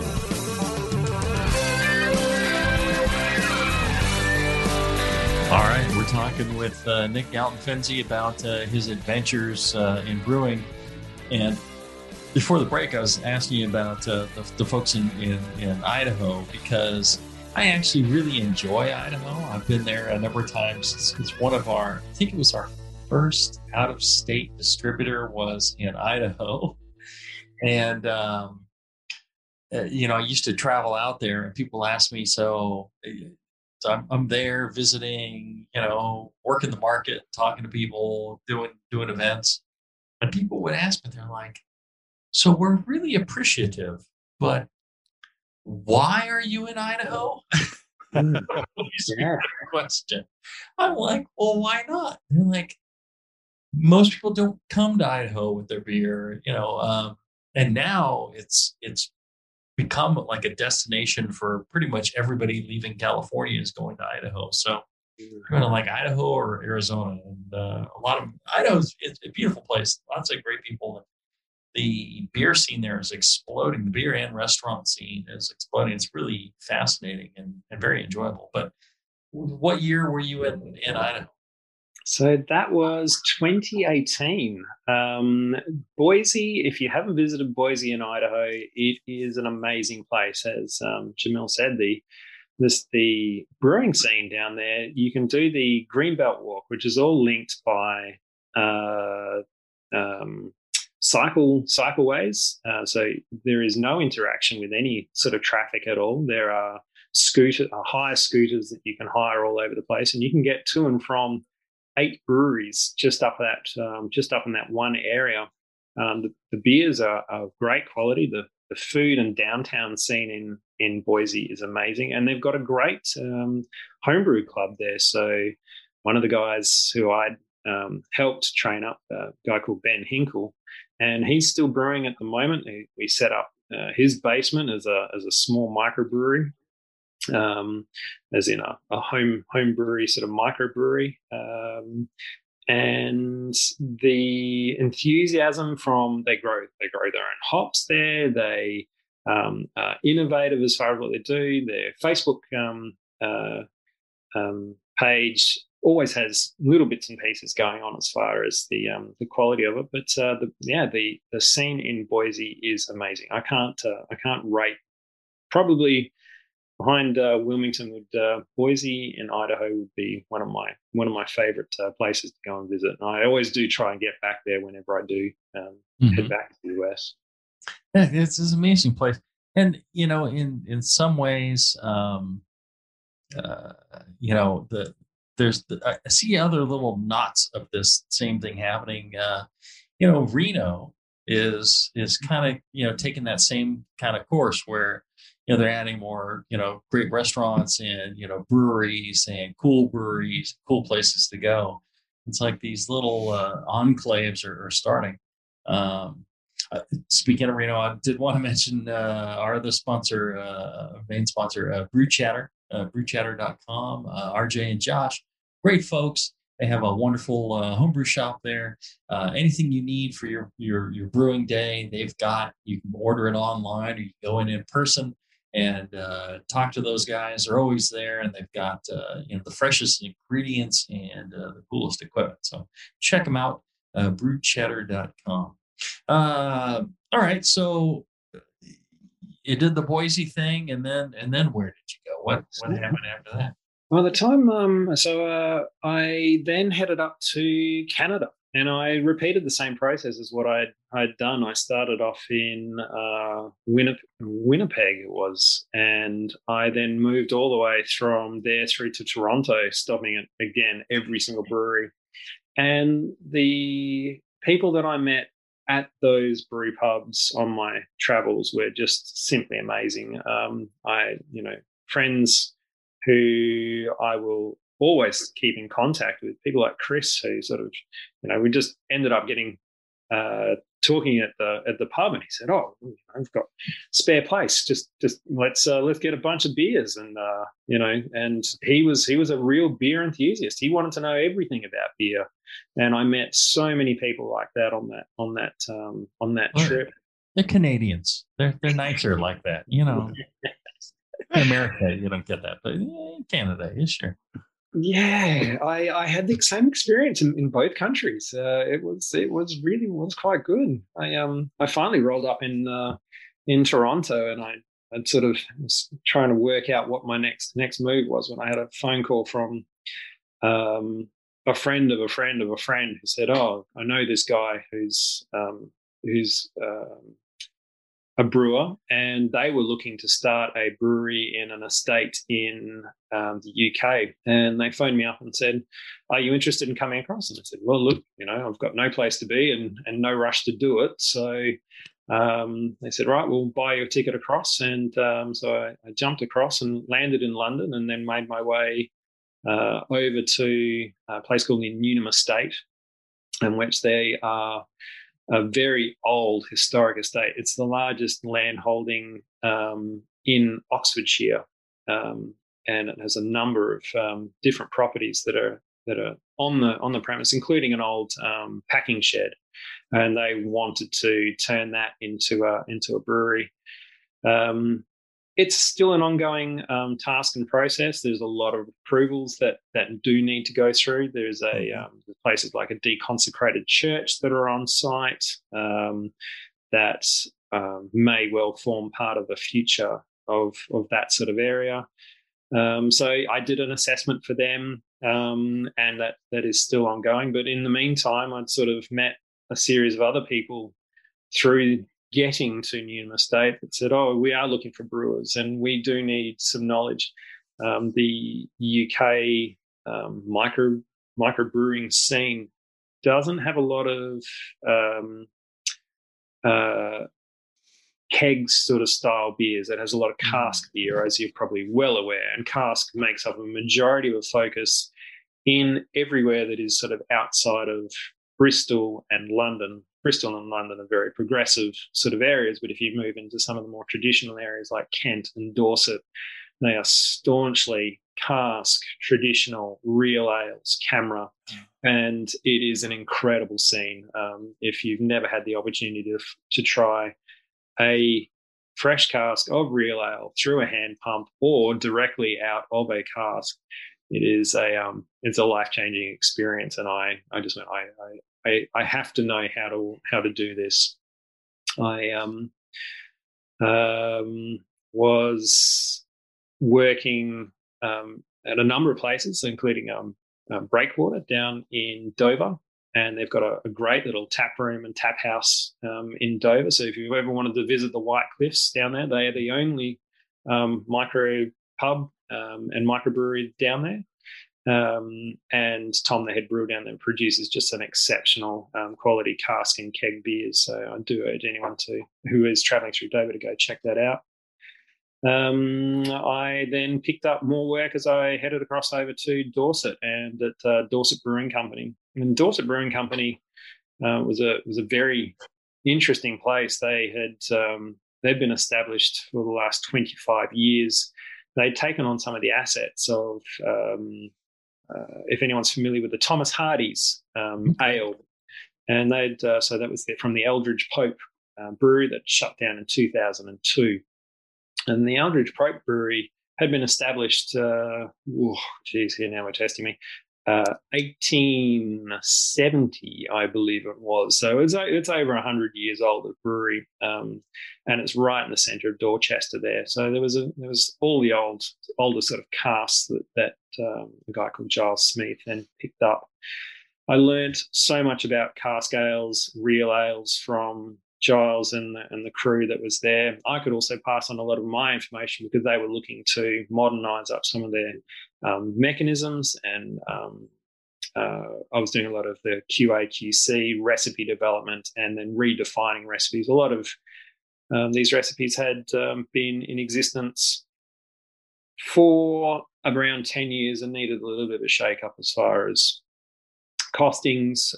[SPEAKER 4] All right, we're talking with Nick Galton-Fenzi about his adventures in brewing. And before the break, I was asking you about the folks in Idaho, because I actually really enjoy Idaho. I've been there a number of times. It's one of I think it was our first out-of-state distributor was in Idaho. And, I used to travel out there and people ask me, so I'm there visiting, working the market, talking to people, doing events. And people would ask me, they're like, so we're really appreciative, but why are you in Idaho? Question. I'm like, well, why not? They're like, most people don't come to Idaho with their beer, and now it's become like a destination for pretty much everybody leaving California is going to Idaho. So kind of like Idaho or Arizona, and a lot of Idaho's it's a beautiful place, lots of great people. The beer scene there is exploding. The beer and restaurant scene is exploding. It's really fascinating and very enjoyable. But what year were you in Idaho?
[SPEAKER 6] So that was 2018. Boise, if you haven't visited Boise in Idaho, it is an amazing place. As Jamil said, the brewing scene down there, you can do the Greenbelt Walk, which is all linked by cycleways, so there is no interaction with any sort of traffic at all. There are hire scooters that you can hire all over the place, and you can get to and from 8 breweries just up in that one area. The beers are of great quality. The food and downtown scene in Boise is amazing, and they've got a great homebrew club there. So one of the guys who I'd helped train up, a guy called Ben Hinkle, and he's still brewing at the moment. We set up his basement as a small microbrewery, as in a home brewery, sort of microbrewery. And the enthusiasm they grow their own hops there. They are innovative as far as what they do. Their Facebook page always has little bits and pieces going on as far as the quality of it. But the scene in Boise is amazing. I can't rate. Probably behind Wilmington, Boise in Idaho would be one of my favorite places to go and visit. And I always do try and get back there whenever I do head back to the US.
[SPEAKER 4] Yeah, it's an amazing place, and in some ways, I see other little knots of this same thing happening. Reno is kind of taking that same kind of course where they're adding more great restaurants and breweries and cool places to go. It's like these little enclaves are starting. Um, Speaking of Reno, I did want to mention our other sponsor, main sponsor, Brew Chatter, brewchatter.com. RJ and Josh, great folks. They have a wonderful homebrew shop there. Anything you need for your brewing day, they've got. You can order it online, or you can go in person and talk to those guys. They're always there, and they've got the freshest ingredients and the coolest equipment. So check them out, brewchatter.com. All right, so you did the Boise thing, and then where did you go? What happened after that?
[SPEAKER 6] Well, the time, I then headed up to Canada, and I repeated the same process as what I'd done. I started off in Winnipeg, it was, and I then moved all the way from there through to Toronto, stopping at, again, every single brewery. And the people that I met at those brew pubs on my travels were just simply amazing. Friends who I will always keep in contact with, people like Chris, who sort of, we just ended up getting talking at the pub, and he said, "Oh, I've got spare place. Just let's get a bunch of beers." And and he was a real beer enthusiast. He wanted to know everything about beer, and I met so many people like that on that trip.
[SPEAKER 4] They're Canadians. They're nicer like that, In America, you don't get that, but in Canada, yeah, sure.
[SPEAKER 6] Yeah, I had the same experience in both countries. It was quite good. I finally rolled up in Toronto, and I'd sort of was trying to work out what my next move was when I had a phone call from a friend of a friend of a friend who said, "Oh, I know this guy who's a brewer, and they were looking to start a brewery in an estate in the UK. And they phoned me up and said, 'Are you interested in coming across?' And I said, 'Well, look, I've got no place to be and no rush to do it.' So they said, 'Right, we'll buy you a ticket across.' And so I jumped across and landed in London, and then made my way over to a place called the Newnham Estate, in which they are a very old historic estate. It's the largest land holding in Oxfordshire, and it has a number of different properties that are on the premise, including an old packing shed. And they wanted to turn that into a brewery. It's still an ongoing task and process. There's a lot of approvals that do need to go through. There's places like a deconsecrated church that are on site that may well form part of the future of that sort of area. So I did an assessment for them, and that is still ongoing. But in the meantime, I'd sort of met a series of other people through getting to Newnham Estate that said, "Oh, we are looking for brewers, and we do need some knowledge." The UK microbrewing scene doesn't have a lot of keg sort of style beers. It has a lot of cask beer, as you're probably well aware, and cask makes up a majority of the focus in everywhere that is sort of outside of Bristol and London. Bristol and London are very progressive sort of areas, but if you move into some of the more traditional areas like Kent and Dorset, they are staunchly cask, traditional, real ales, Camera, and it is an incredible scene. If you've never had the opportunity to try a fresh cask of real ale through a hand pump or directly out of a cask, it's a life-changing experience. And I just went, I have to know how to do this. I was working at a number of places, including Breakwater down in Dover, and they've got a great little tap room and tap house in Dover. So if you ever wanted to visit the White Cliffs down there, they are the only micro pub and microbrewery down there. And Tom, the head brewer down there, produces just an exceptional quality cask and keg beers. So I do urge anyone who is traveling through Dover to go check that out. I then picked up more work as I headed across over to Dorset and at Dorset Brewing Company. And Dorset Brewing Company was a very interesting place. They'd been established for the last 25 years. They'd taken on some of the assets of, if anyone's familiar with the Thomas Hardy's ale, and so that was from the Eldridge Pope brewery that shut down in 2002. And the Eldridge Pope brewery had been established, here now we're testing me, 1870, I believe it was. So it's over 100 years old, the brewery, and it's right in the centre of Dorchester there. So there was all the older sort of casks that a guy called Giles Smith then picked up. I learned so much about cask ales, real ales from Giles and the crew that was there. I could also pass on a lot of my information because they were looking to modernise up some of their mechanisms, and I was doing a lot of the QA/QC recipe development and then redefining recipes. A lot of these recipes had been in existence for around 10 years and needed a little bit of a shake-up as far as costings,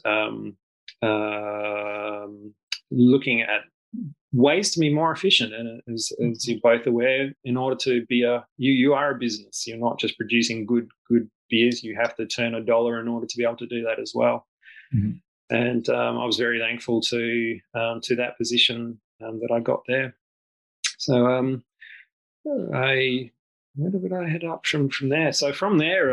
[SPEAKER 6] looking at ways to be more efficient. And as you're both aware, in order to be you are a business. You're not just producing good beers. You have to turn a dollar in order to be able to do that as well. Mm-hmm. And I was very thankful to that position that I got there. So where did I head up from there? So from there,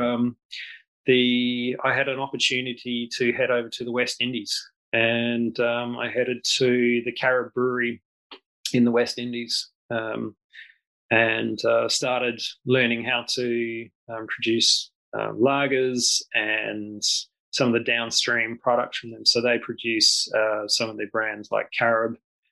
[SPEAKER 6] I had an opportunity to head over to the West Indies. And I headed to the Carib Brewery in the West Indies and started learning how to produce lagers and some of the downstream products from them. So they produce some of their brands like Carib,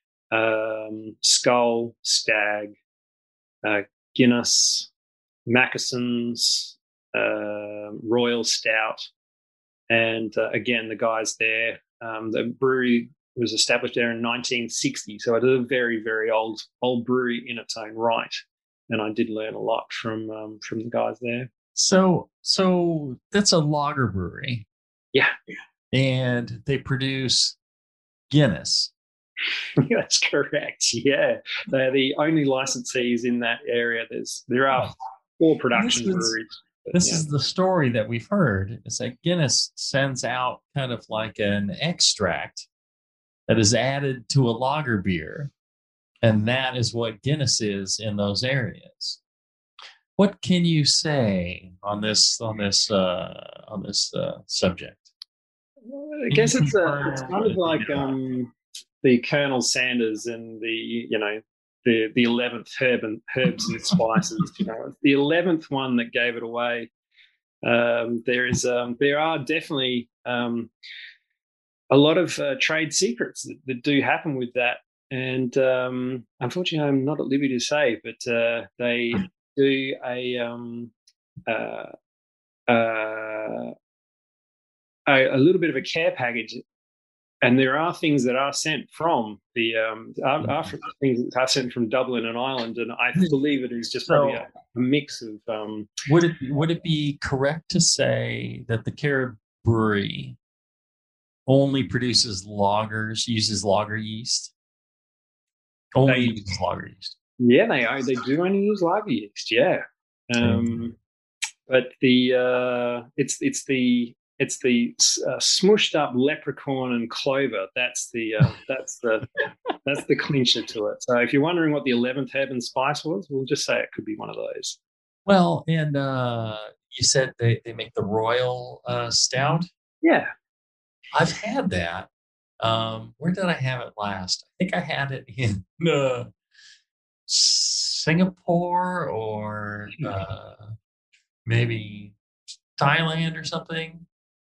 [SPEAKER 6] Skull, Stag, Guinness, Mackeson's, Royal Stout. And again, the guys there, the brewery was established there in 1960, so it is a very, very old brewery in its own right, and I did learn a lot from the guys there.
[SPEAKER 4] So that's a lager brewery,
[SPEAKER 6] yeah,
[SPEAKER 4] and they produce Guinness.
[SPEAKER 6] That's correct. Yeah, they're the only licensees in that area. There are 4 production breweries.
[SPEAKER 4] This is the story that we've heard. It's that Guinness sends out kind of like an extract that is added to a lager beer, and that is what Guinness is in those areas. What can you say on this subject?
[SPEAKER 6] I guess it's kind of like the Colonel Sanders and the 11th herbs and spices. It's the 11th one that gave it away. There are definitely a lot of trade secrets that do happen with that, and unfortunately, I'm not at liberty to say, but they do a little bit of a care package. And there are things that are sent from the things that are sent from Dublin and Ireland, and I believe it is just probably a mix of.
[SPEAKER 4] Would it be correct to say that the Carib Brewery only produces lagers, uses lager yeast? Uses lager yeast.
[SPEAKER 6] Yeah, they do only use lager yeast. Yeah, but it's the smushed up leprechaun and clover. That's the clincher to it. So if you're wondering what the 11th herb and spice was, we'll just say it could be one of those.
[SPEAKER 4] Well, and you said they make the Royal Stout.
[SPEAKER 6] Yeah,
[SPEAKER 4] I've had that. Where did I have it last? I think I had it in Singapore or maybe Thailand or something.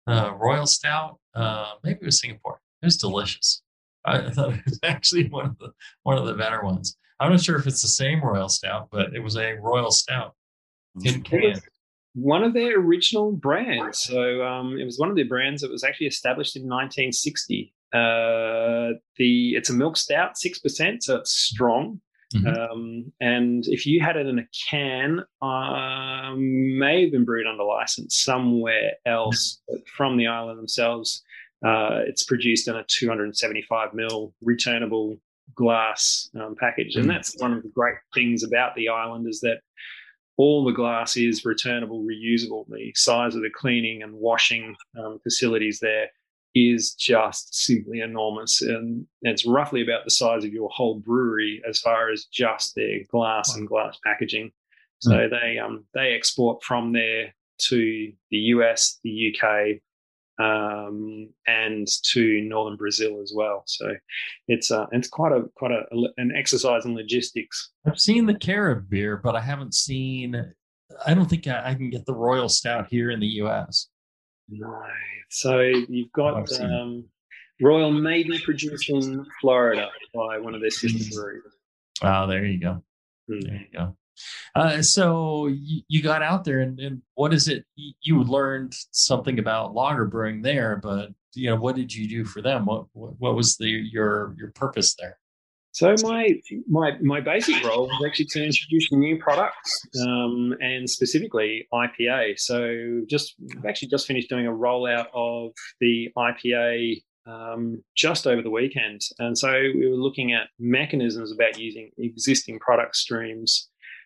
[SPEAKER 4] Royal Stout. Maybe it was Singapore. It was delicious. I thought it was actually one of the better ones. I'm not sure if it's the same Royal Stout, but it was a Royal Stout tin can.
[SPEAKER 6] One of their original brands. So it was one of their brands that was actually established in 1960. It's a milk stout, 6%, so it's strong. And if you had it in a can, may have been brewed under license somewhere else, but from the island themselves, it's produced in a 275 ml returnable glass package. And that's one of the great things about the island, is that all the glass is returnable, reusable. The size of the cleaning and washing facilities there is just simply enormous. And it's roughly about the size of your whole brewery as far as just their glass and glass packaging. So they export from there to the US, the UK, and to northern Brazil as well. So it's quite an exercise in logistics.
[SPEAKER 4] I've seen the Carib beer, but I haven't seen. I don't think I can get the Royal Stout here in the U.S.
[SPEAKER 6] No. So you've got Royal may be produced in Florida by one of their sister breweries.
[SPEAKER 4] Oh, there you go. There you go. So you got out there, and what is it? You learned something about lager brewing there, but what did you do for them? What was your purpose there?
[SPEAKER 6] So my basic role was actually to introduce new products, and specifically IPA. So we've actually just finished doing a rollout of the IPA just over the weekend, and so we were looking at mechanisms about using existing product streams.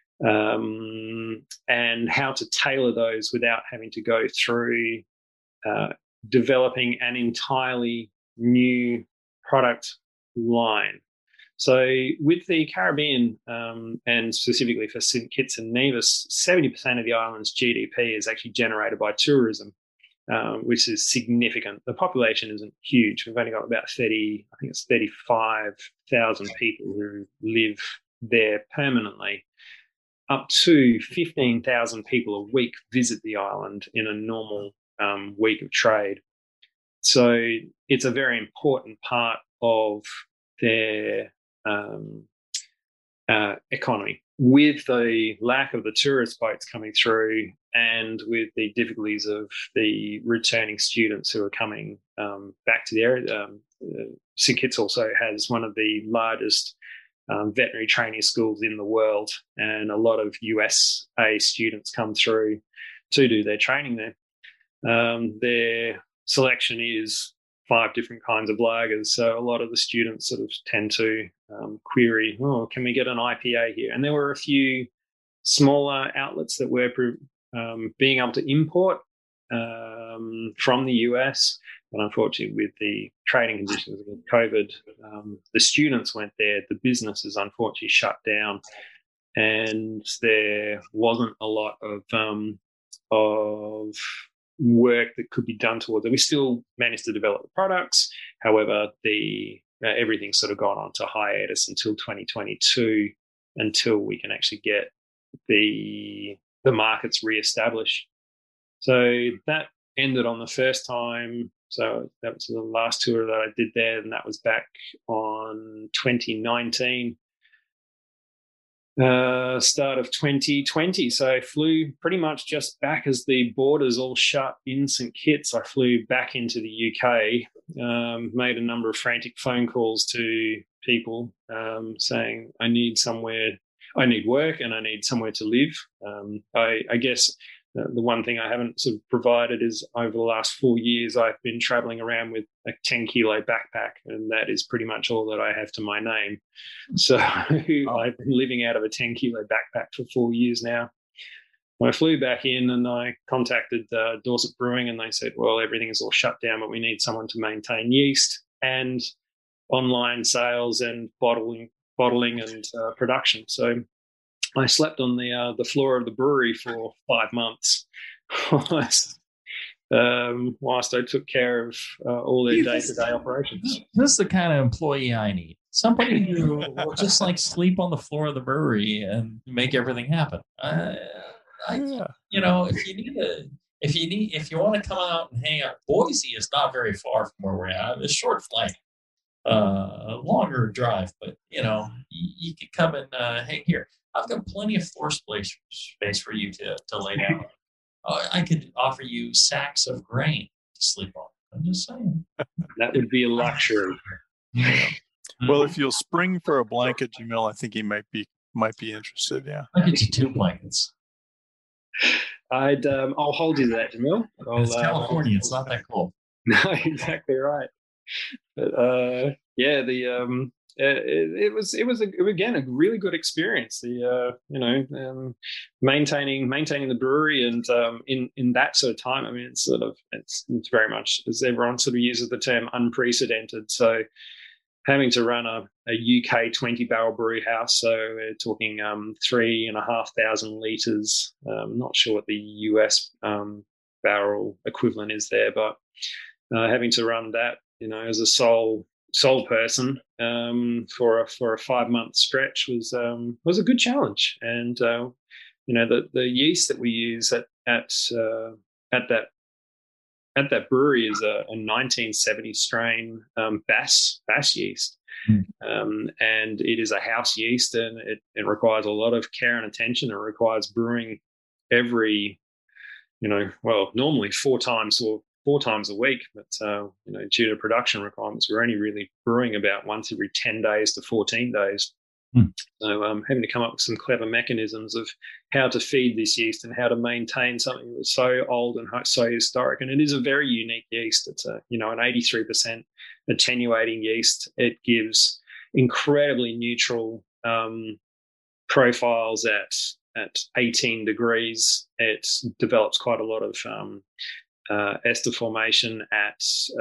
[SPEAKER 6] And how to tailor those without having to go through developing an entirely new product line. So with the Caribbean, and specifically for St. Kitts and Nevis, 70% of the island's GDP is actually generated by tourism, which is significant. The population isn't huge. We've only got about 35,000 people who live there permanently. Up to 15,000 people a week visit the island in a normal week of trade. So it's a very important part of their economy. With the lack of the tourist boats coming through, and with the difficulties of the returning students who are coming back to the area, St. Kitts also has one of the largest veterinary training schools in the world, and a lot of USA students come through to do their training there. Their selection is 5 different kinds of lagers, so a lot of the students sort of tend to query, can we get an IPA here? And there were a few smaller outlets that were being able to import from the US. But unfortunately, with the trading conditions of COVID, the students went there. The businesses unfortunately shut down, and there wasn't a lot of work that could be done towards it. We still managed to develop the products. However, everything's sort of gone on to hiatus until 2022, until we can actually get the markets reestablished. So that ended on the first time. So that was the last tour that I did there, and that was back on 2019, start of 2020. So I flew pretty much just back as the borders all shut in St. Kitts. I flew back into the UK, made a number of frantic phone calls to people saying, I need work and I need somewhere to live. I guess the one thing I haven't sort of provided is, over the last 4 years, I've been traveling around with a 10-kilo backpack, and that is pretty much all that I have to my name. So I've been living out of a 10-kilo backpack for 4 years now. I flew back in and I contacted Dorset Brewing, and they said, well, everything is all shut down, but we need someone to maintain yeast and online sales and bottling and production. So I slept on the floor of the brewery for 5 months whilst I took care of all their day-to-day operations.
[SPEAKER 4] This is the kind of employee I need. Somebody who will just sleep on the floor of the brewery and make everything happen. If if you want to come out and hang out, Boise is not very far from where we're at. It's a short flight, a longer drive, but you could come and hang here. I've got plenty of floor space for you to lay down. I could offer you sacks of grain to sleep on. I'm just saying.
[SPEAKER 6] That would be a luxury.
[SPEAKER 5] Well, if you'll spring for a blanket, Jamil, I think he might be interested. Yeah,
[SPEAKER 4] I'll get you 2 blankets.
[SPEAKER 6] I'll hold you to that, Jamil.
[SPEAKER 4] It's California. It's not that cold.
[SPEAKER 6] No, exactly right. But it was again a really good experience. Maintaining the brewery and in that sort of time. I mean, it's very much, as everyone sort of uses the term, unprecedented. So having to run a UK 20-barrel brew house, so we're talking 3,500 litres. Not sure what the US barrel equivalent is there, but having to run that, as a sole person for a 5-month stretch was a good challenge. And the yeast that we use at that brewery is a 1970 strain Bass yeast. And it is a house yeast, and it requires a lot of care and attention. It requires brewing every, normally 4 times a week, but due to production requirements, we're only really brewing about once every 10 days to 14 days. So having to come up with some clever mechanisms of how to feed this yeast and how to maintain something that was so old and so historic. And it is a very unique yeast. It's an 83% attenuating yeast. It gives incredibly neutral profiles at 18 degrees. It develops quite a lot of ester formation at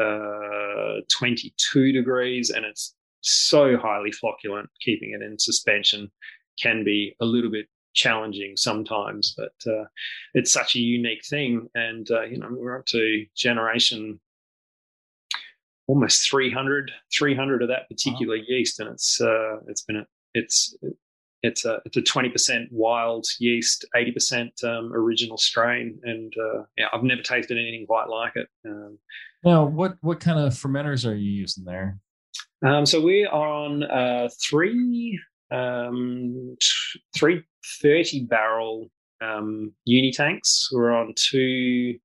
[SPEAKER 6] 22 degrees, and it's so highly flocculent. Keeping it in suspension can be a little bit challenging sometimes, but it's such a unique thing. And we're up to generation almost 300 of that particular yeast, and it's a 20% wild yeast, 80% original strain, and I've never tasted anything quite like it.
[SPEAKER 4] Now, what kind of fermenters are you using there?
[SPEAKER 6] So we're on 3 30-barrel uni tanks. We're on 2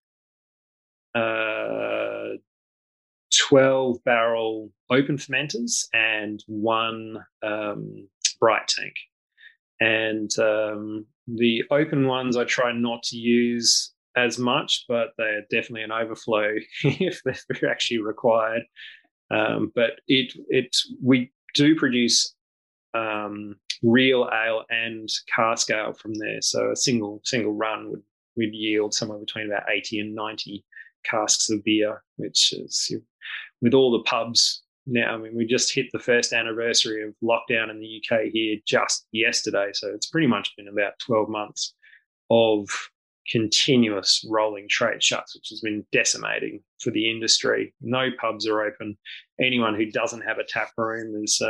[SPEAKER 6] 12-barrel open fermenters and 1 bright tank. And the open ones I try not to use as much, but they're definitely an overflow if they're actually required. But we do produce real ale and cask ale from there. So a single run would yield somewhere between about 80 and 90 casks of beer, which is, with all the pubs now, I mean, we just hit the first anniversary of lockdown in the UK here just yesterday. So it's pretty much been about 12 months of continuous rolling trade shuts, which has been decimating for the industry. No pubs are open. Anyone who doesn't have a tap room is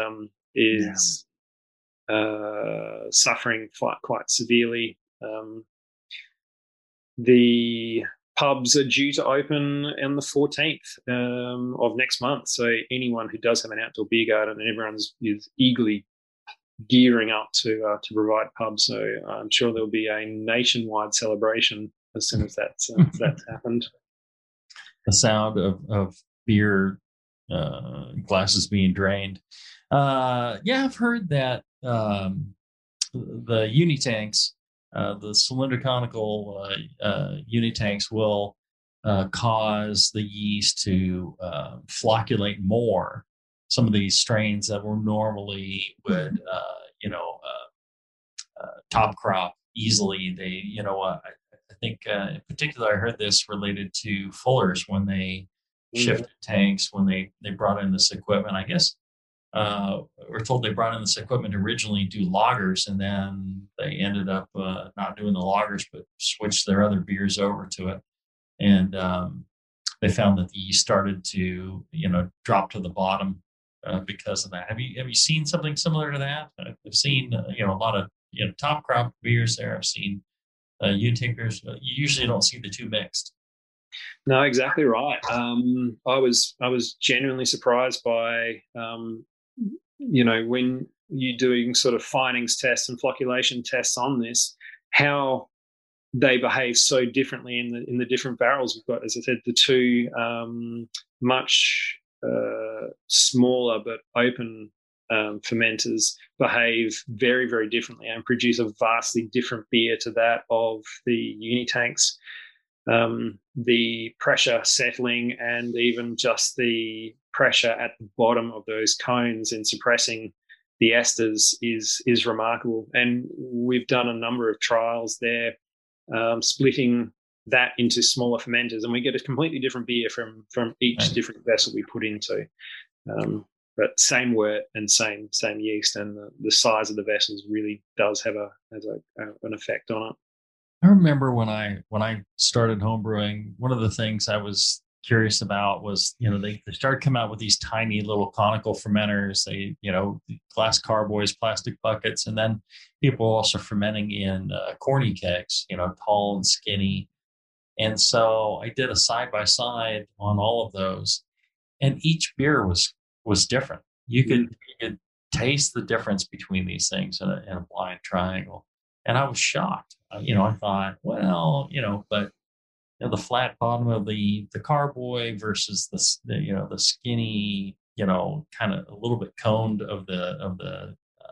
[SPEAKER 6] suffering quite severely. The pubs are due to open on the 14th of next month. So anyone who does have an outdoor beer garden, and everyone is eagerly gearing up to provide pubs. So I'm sure there'll be a nationwide celebration as soon as that's happened.
[SPEAKER 4] The sound of beer glasses being drained. I've heard that the unitanks, the cylindrical unitanks, will cause the yeast to flocculate more. Some of these strains that were normally would, top crop easily. They, I think in particular, I heard this related to Fuller's when they shifted tanks, when they brought in this equipment. I guess we're told they brought in this equipment to originally do lagers, and then they ended up not doing the lagers, but switched their other beers over to it. And they found that the yeast started to, drop to the bottom because of that. Have you seen something similar to that? I've seen a lot of top crop beers there. I've seen Unitape beers, you usually don't see the two mixed.
[SPEAKER 6] No, exactly right. I was genuinely surprised by when you're doing sort of finings tests and flocculation tests on this, how they behave so differently in the different barrels. We've got, as I said, the two much smaller but open fermenters behave very, very differently and produce a vastly different beer to that of the Unitanks. The pressure settling and even just the pressure at the bottom of those cones in suppressing the esters is remarkable. And we've done a number of trials there, splitting that into smaller fermenters, and we get a completely different beer from each different vessel we put into. But same wort and same yeast, and the size of the vessels really does have an effect on it.
[SPEAKER 4] I remember when I started homebrewing, one of the things I was curious about was, they started coming out with these tiny little conical fermenters, glass carboys, plastic buckets, and then people were also fermenting in corny kegs, tall and skinny. And so I did a side-by-side on all of those, and each beer was different. You could taste the difference between these things in a blind triangle. And I was shocked. I thought, well, but the flat bottom of the carboy versus the skinny, kind of a little bit coned of the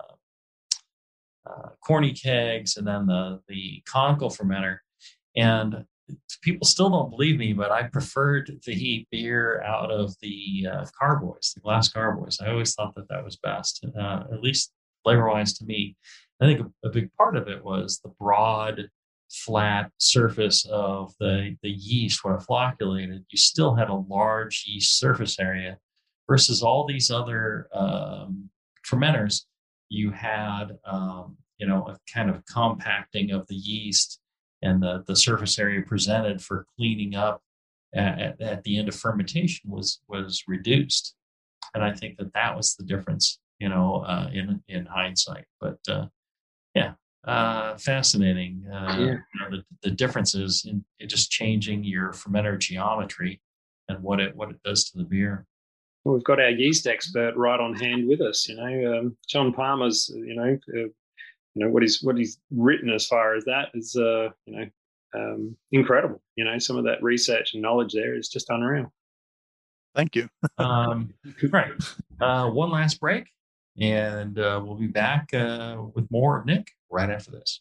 [SPEAKER 4] corny kegs, and then the conical fermenter. And people still don't believe me, but I preferred the beer out of the carboys, the glass carboys. I always thought that was best, at least flavor-wise to me. I think a big part of it was the broad, flat surface of the yeast when it flocculated. You still had a large yeast surface area versus all these other fermenters. You had, a kind of compacting of the yeast, and the surface area presented for cleaning up at the end of fermentation was reduced. And I think that was the difference, in hindsight. But fascinating. The differences in just changing your fermenter geometry and what it does to the beer.
[SPEAKER 6] Well, we've got our yeast expert right on hand with us. John Palmer's. What he's written as far as that is incredible. Some of that research and knowledge there is just unreal.
[SPEAKER 5] Thank you.
[SPEAKER 4] Right. One last break, and we'll be back with more of Nick right after this.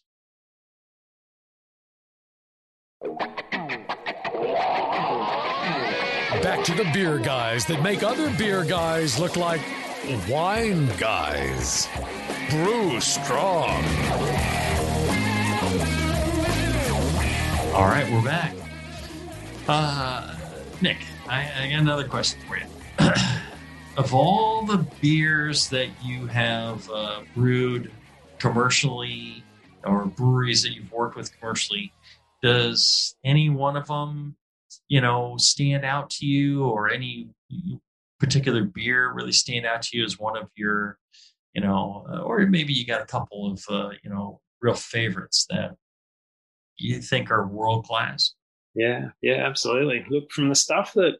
[SPEAKER 3] Back to the beer guys that make other beer guys look like wine guys. Brew strong.
[SPEAKER 4] All right, we're back. Nick, I got another question for you. Of all the beers that you have brewed commercially, or breweries that you've worked with commercially, does any one of them, stand out to you, or any particular beer really stand out to you as one of your, or maybe you got a couple of, real favorites that you think are world class?
[SPEAKER 6] Yeah, absolutely. Look, from the stuff that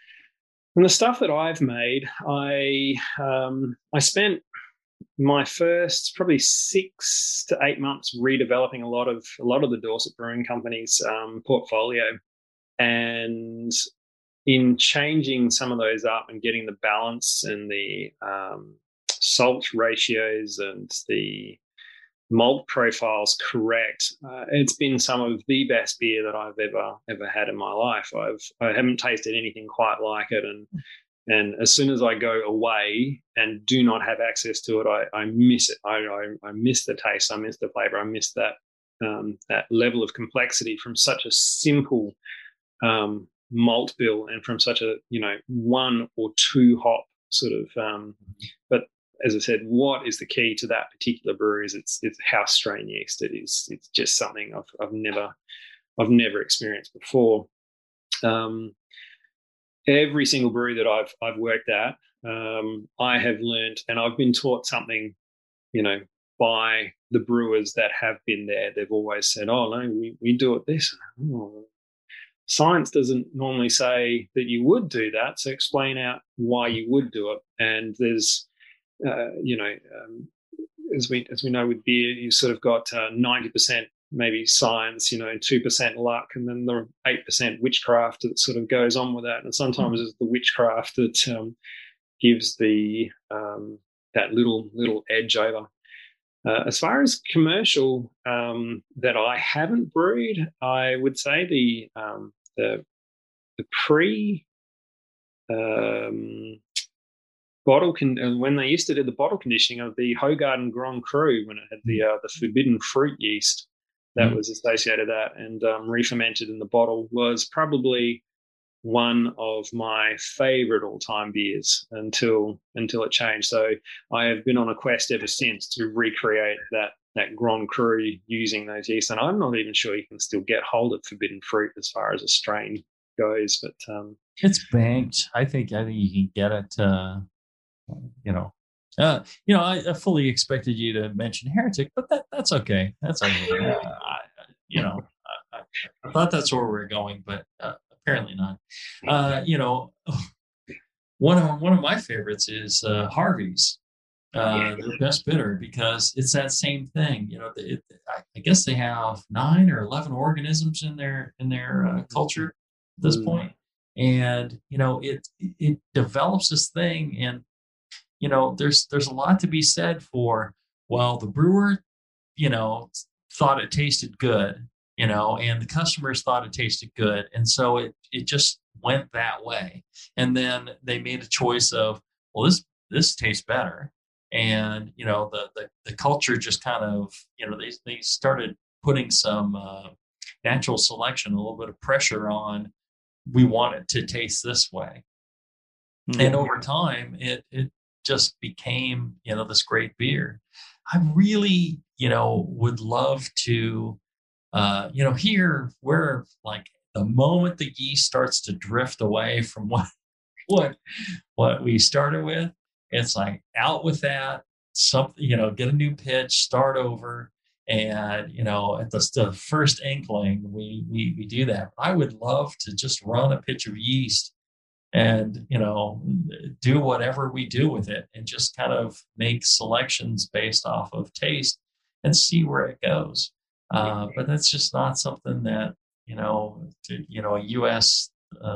[SPEAKER 6] I've made, I spent my first probably 6 to 8 months redeveloping a lot of the Dorset Brewing Company's portfolio, and in changing some of those up and getting the balance and the salt ratios and the malt profiles correct, it's been some of the best beer that I've ever had in my life. I haven't tasted anything quite like it, and as soon as I go away and do not have access to it, I miss it. I miss the taste, I miss the flavor, I miss that level of complexity from such a simple malt bill, and from such a 1 or 2 hop sort of. But as I said, what is the key to that particular brewery is it's house strain yeast. It's just something I've never experienced before. Every single brewery that I've worked at, I have learned, and I've been taught something, by the brewers that have been there. They've always said, "Oh no, we do it this." Oh, science doesn't normally say that you would do that, so explain out why you would do it. And there's, as we know with beer, you sort of got 90% maybe science, 2% luck, and then the 8% witchcraft that sort of goes on with that. And sometimes it's the witchcraft that gives the that little edge over. As far as commercial that I haven't brewed, I would say the pre bottle when they used to do the bottle conditioning of the Hoegaarden Grand Cru, when it had the forbidden fruit yeast that was associated with that and re-fermented in the bottle, was probably one of my favorite all-time beers until it changed. So I have been on a quest ever since to recreate that Grand Cru using those yeasts, and I'm not even sure you can still get hold of forbidden fruit as far as a strain goes, but
[SPEAKER 4] it's banked. I think you can get it. I fully expected you to mention Heretic, but that's okay. That's okay. I thought that's where we're going, but apparently not. One of my favorites is Harvey's, the best bitter, because it's that same thing. I guess they have 9 or 11 organisms in their culture at this point, and it develops this thing, and there's a lot to be said for, well, the brewer, thought it tasted good, and the customers thought it tasted good. And so it just went that way. And then they made a choice of, well, this tastes better. And, the culture just kind of, they started putting some natural selection, a little bit of pressure on, we want it to taste this way. Mm-hmm. And over time, it just became, this great beer. I really, would love to, here where like the moment the yeast starts to drift away from what we started with, it's like out with that, something, get a new pitch, start over. And, at the first inkling, we do that. I would love to just run a pitch of yeast and, do whatever we do with it and just kind of make selections based off of taste and see where it goes. But that's just not something that, a U.S.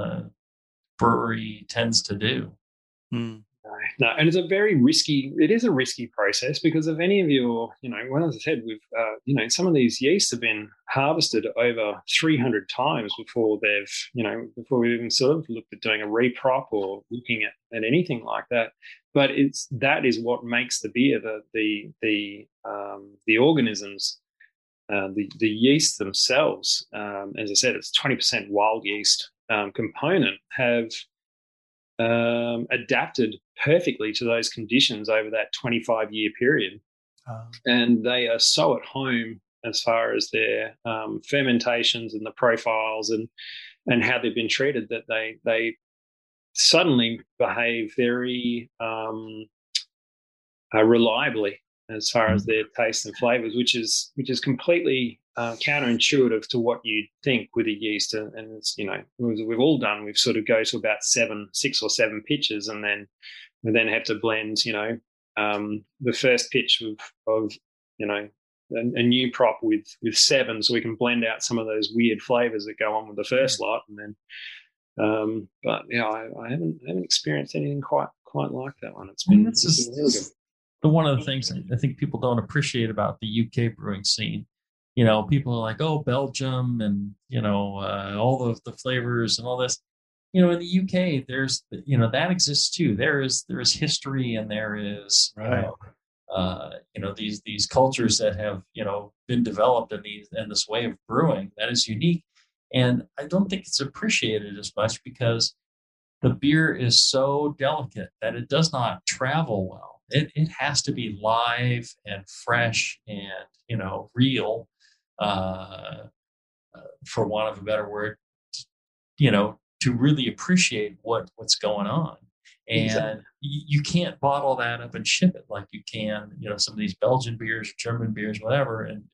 [SPEAKER 4] brewery tends to do.
[SPEAKER 6] No, and it's it is a risky process, because if any of your, well, as I said, we've, some of these yeasts have been harvested over 300 times before before we've even sort of looked at doing a reprop or looking at anything like that. But that is what makes the beer, the organisms, the yeast themselves, as I said, it's 20% wild yeast component, have adapted perfectly to those conditions over that 25-year period. And they are so at home as far as their fermentations and the profiles and how they've been treated, that they suddenly behave very reliably as far as their tastes and flavors, which is completely counterintuitive to what you'd think with a yeast. And it's, we've sort of go to about 6 or 7 pitches, and then we then have to blend, the first pitch of a new prop with 7, so we can blend out some of those weird flavors that go on with the first lot. And then, but yeah, I haven't experienced anything quite like that one. It's been really good.
[SPEAKER 4] One of the things I think people don't appreciate about the UK brewing scene, people are like, oh, Belgium and, all the flavors and all this. In the UK, there's, that exists too. There is history, and there is, these cultures that have, been developed in this way of brewing that is unique. And I don't think it's appreciated as much, because the beer is so delicate that it does not travel well. It has to be live and fresh and, real, for want of a better word, to really appreciate what's going on. And you can't bottle that up and ship it like you can, some of these Belgian beers, German beers, whatever. And,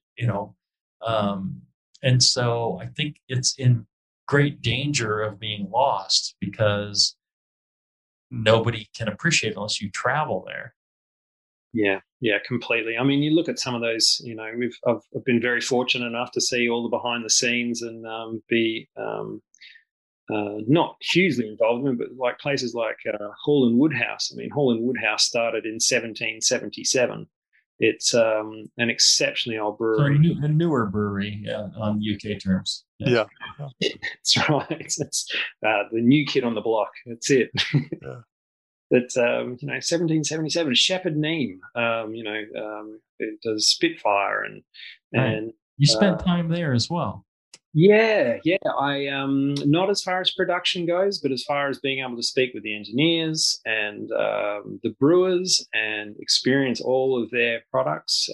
[SPEAKER 4] and so I think it's in great danger of being lost because nobody can appreciate it unless you travel there.
[SPEAKER 6] Yeah, completely. I mean, you look at some of those, I've been very fortunate enough to see all the behind the scenes and be not hugely involved in, but like places like Hall and Woodhouse. I mean, Hall and Woodhouse started in 1777. It's an exceptionally old brewery.
[SPEAKER 4] So a newer brewery on UK terms.
[SPEAKER 5] Yeah.
[SPEAKER 6] That's right. It's the new kid on the block. That's it.
[SPEAKER 5] Yeah.
[SPEAKER 6] It's 1777. Shepherd Neame. It does Spitfire and
[SPEAKER 4] you spent time there as well.
[SPEAKER 6] Yeah. I not as far as production goes, but as far as being able to speak with the engineers and the brewers and experience all of their products.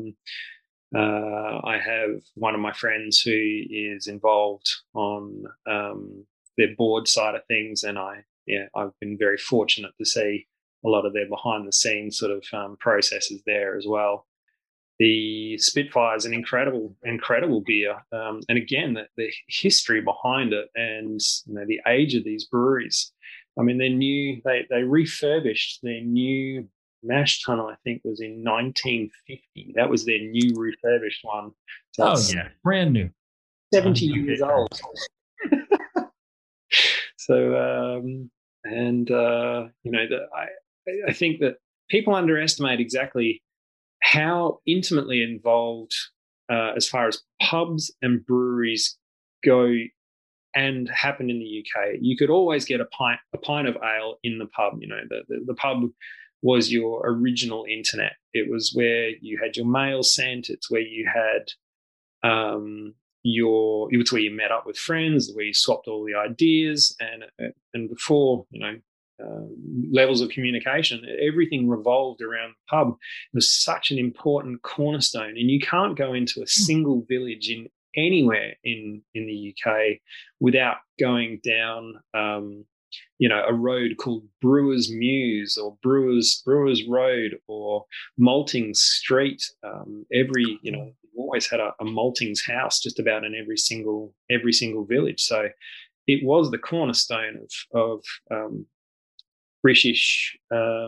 [SPEAKER 6] I have one of my friends who is involved on their board side of things, and I've been very fortunate to see a lot of their behind the scenes sort of processes there as well. The Spitfire is an incredible beer, and again, the history behind it and the age of these breweries. I mean, they're new. They refurbished their new mash tunnel. I think was in 1950. That was their new refurbished one.
[SPEAKER 4] So brand new,
[SPEAKER 6] 70 years old. So, I think that people underestimate exactly how intimately involved, as far as pubs and breweries go, and happen in the UK. You could always get a pint of ale in the pub. The pub was your original internet. It was where you had your mail sent. It's where you had it's where you met up with friends, where you swapped all the ideas, and before levels of communication, everything revolved around the pub. It was such an important cornerstone, and you can't go into a single village in anywhere in the UK without going down a road called Brewers Mews or Brewers Road or Maltings Street. You always had a Maltings house just about in every single village. So it was the cornerstone of British a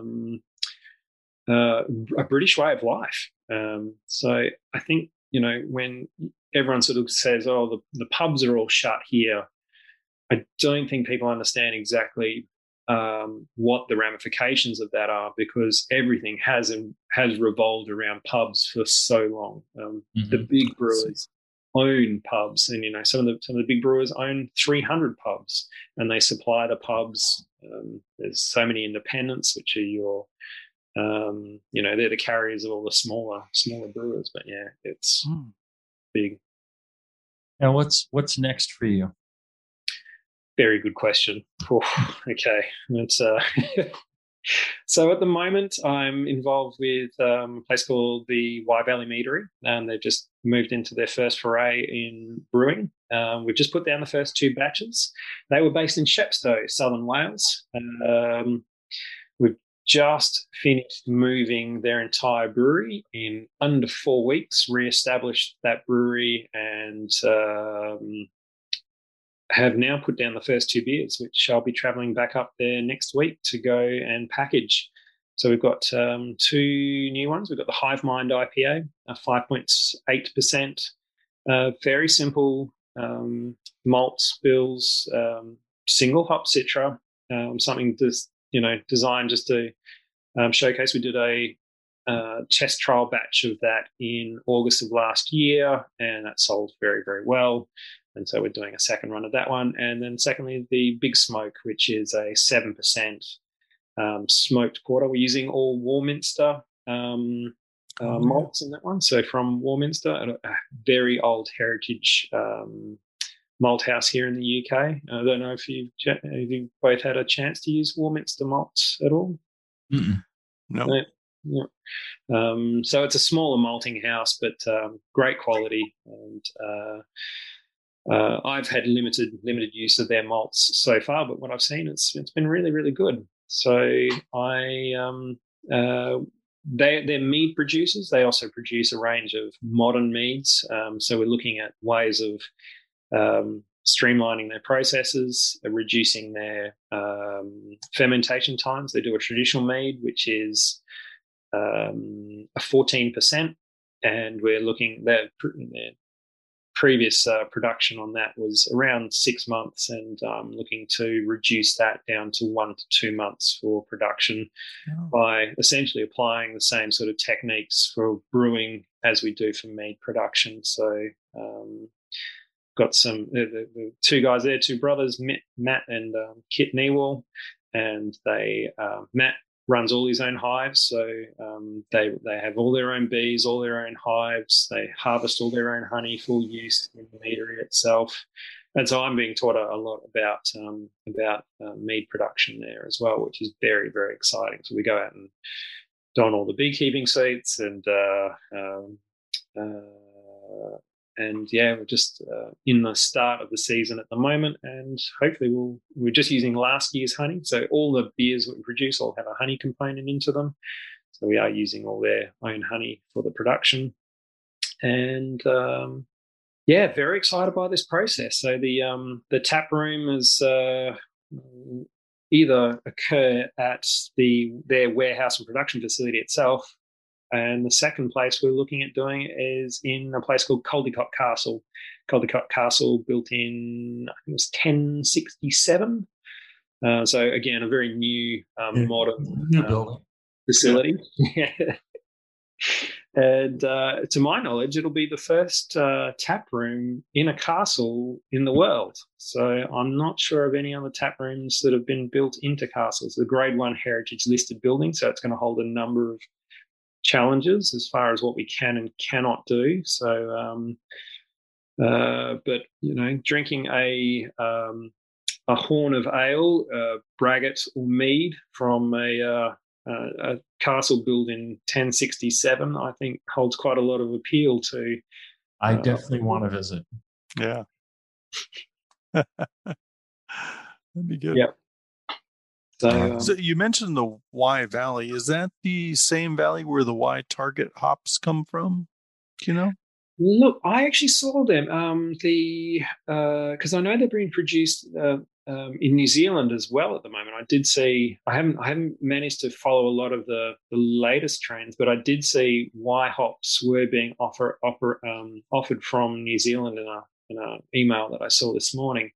[SPEAKER 6] British way of life. So I think when everyone sort of says, "Oh, the pubs are all shut here," I don't think people understand exactly what the ramifications of that are, because everything has revolved around pubs for so long. The big brewers own pubs, and some of the big brewers own 300 pubs, and they supply the pubs. There's so many independents, which are they're the carriers of all the smaller brewers. But yeah, it's big.
[SPEAKER 4] Now, what's next for you?
[SPEAKER 6] Very good question. Okay, it's so at the moment I'm involved with a place called the Wye Valley Meadery, and they've just moved into their first foray in brewing. We've just put down the first 2 batches. They were based in Chepstow, Southern Wales. We've just finished moving their entire brewery in under 4 weeks, re-established that brewery, and have now put down the first 2 beers, which I'll be travelling back up there next week to go and package. So we've got 2 new ones. We've got the Hive Mind IPA, 5.8%, very simple malt bills, single hop Citra, something just designed just to showcase. We did a test trial batch of that in August of last year, and that sold very, very well. And so we're doing a second run of that one. And then secondly, the Big Smoke, which is a 7% smoked porter. We're using all Warminster malts in that one. So from Warminster, a very old heritage malt house here in the UK. I don't know if you've both had a chance to use Warminster malts at all.
[SPEAKER 5] No.
[SPEAKER 6] Yeah. So it's a smaller malting house, but great quality, and I've had limited use of their malts so far, but what I've seen, it's been really, really good. So they're mead producers. They also produce a range of modern meads. So we're looking at ways of streamlining their processes, reducing their fermentation times. They do a traditional mead, which is a 14%, and we're looking their previous production on that was around 6 months, and looking to reduce that down to 1 to 2 months for production by essentially applying the same sort of techniques for brewing as we do for mead production. So got the two guys there, two brothers, Matt and Kit Newell, and Matt runs all his own hives, so they have all their own bees, all their own hives. They harvest all their own honey for use in the meadery itself, and so I'm being taught a lot about mead production there as well, which is very, very exciting. So we go out and don all the beekeeping suits, and we're just in the start of the season at the moment, and hopefully we're just using last year's honey. So all the beers that we produce all have a honey component into them. So we are using all their own honey for the production. And very excited by this process. So the tap room is either occur at their warehouse and production facility itself. And the second place we're looking at doing is in a place called Caldecott Castle. Caldecott Castle, built in, I think it was 1067. So again, a very new, modern facility. Yeah. And to my knowledge, it'll be the first tap room in a castle in the world. So I'm not sure of any other tap rooms that have been built into castles. The Grade 1 heritage listed building, so it's going to hold a number of challenges as far as what we can and cannot do. So, but drinking a horn of ale, braggot or mead from a castle built in 1067, I think holds quite a lot of appeal to.
[SPEAKER 4] I definitely want to visit.
[SPEAKER 5] Yeah, that'd be good.
[SPEAKER 6] Yep.
[SPEAKER 5] So you mentioned the Wye Valley. Is that the same valley where the Wye Target hops come from? Do you know?
[SPEAKER 6] Look, I actually saw them. Because I know they're being produced in New Zealand as well at the moment. I did see. I haven't managed to follow a lot of the latest trends, but I did see Wye hops were being offered from New Zealand in an email that I saw this morning.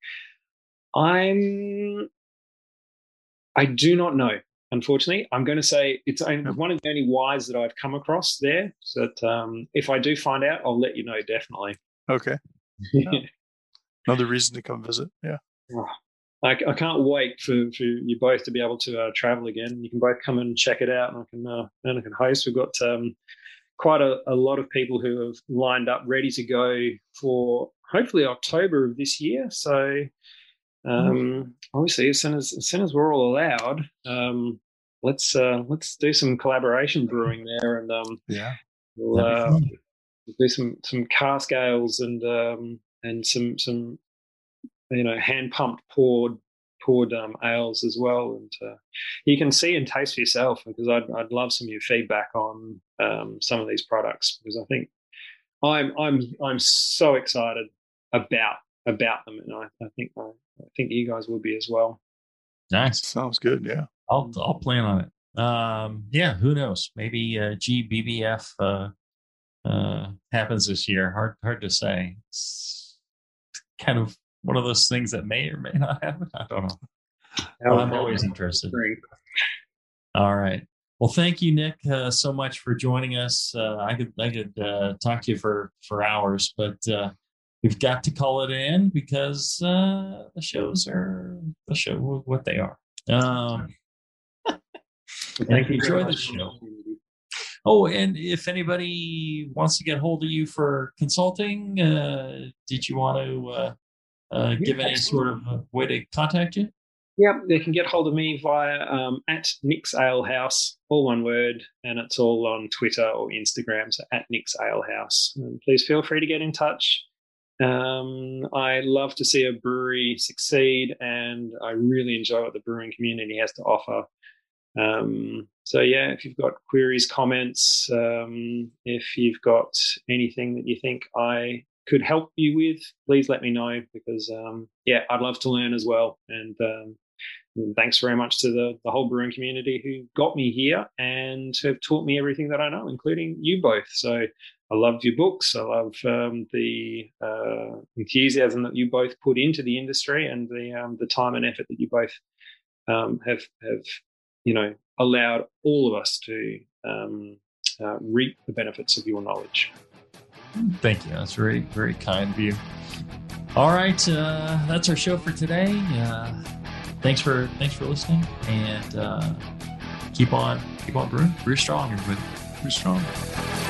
[SPEAKER 6] I do not know, unfortunately. I'm going to say it's one of the only Ys that I've come across there. So that, if I do find out, I'll let you know, definitely.
[SPEAKER 5] Okay. Yeah. Another reason to come visit. Yeah.
[SPEAKER 6] I can't wait for you both to be able to travel again. You can both come and check it out, and I can host. We've got quite a lot of people who have lined up ready to go for hopefully October of this year. So obviously, as soon as we're all allowed, let's do some collaboration brewing there, and we'll do some cask ales and some hand pumped poured ales as well, and you can see and taste for yourself, because I'd love some of your feedback on some of these products, because I think I'm so excited about them, and I think you guys will be as well.
[SPEAKER 4] Nice.
[SPEAKER 5] Sounds good. Yeah.
[SPEAKER 4] I'll plan on it. Who knows? Maybe GBBF happens this year. Hard to say. It's kind of one of those things that may or may not happen. I don't know. I'm always interested. All right. Well, thank you, Nick, so much for joining us. I could talk to you for hours, but we've got to call it in, because the shows are what they are.
[SPEAKER 6] Thank you.
[SPEAKER 4] Enjoy the show. Oh, and if anybody wants to get hold of you for consulting, did you want to give any sort of way to contact you?
[SPEAKER 6] Yep, they can get hold of me via at Nick's Ale House, all one word, and it's all on Twitter or Instagram, so at Nick's Ale House. And please feel free to get in touch. I love to see a brewery succeed, and I really enjoy what the brewing community has to offer. So yeah, if you've got queries, comments, if you've got anything that you think I could help you with, please let me know, because I'd love to learn as well. And thanks very much to the whole brewing community who got me here and have taught me everything that I know, including you both. So I loved your books. I love the enthusiasm that you both put into the industry, and the time and effort that you both have allowed all of us to reap the benefits of your knowledge.
[SPEAKER 4] Thank you. That's very, very kind of you. All right, that's our show for today. Thanks for listening, and keep on brewing. Brew strong, everybody. Brew strong.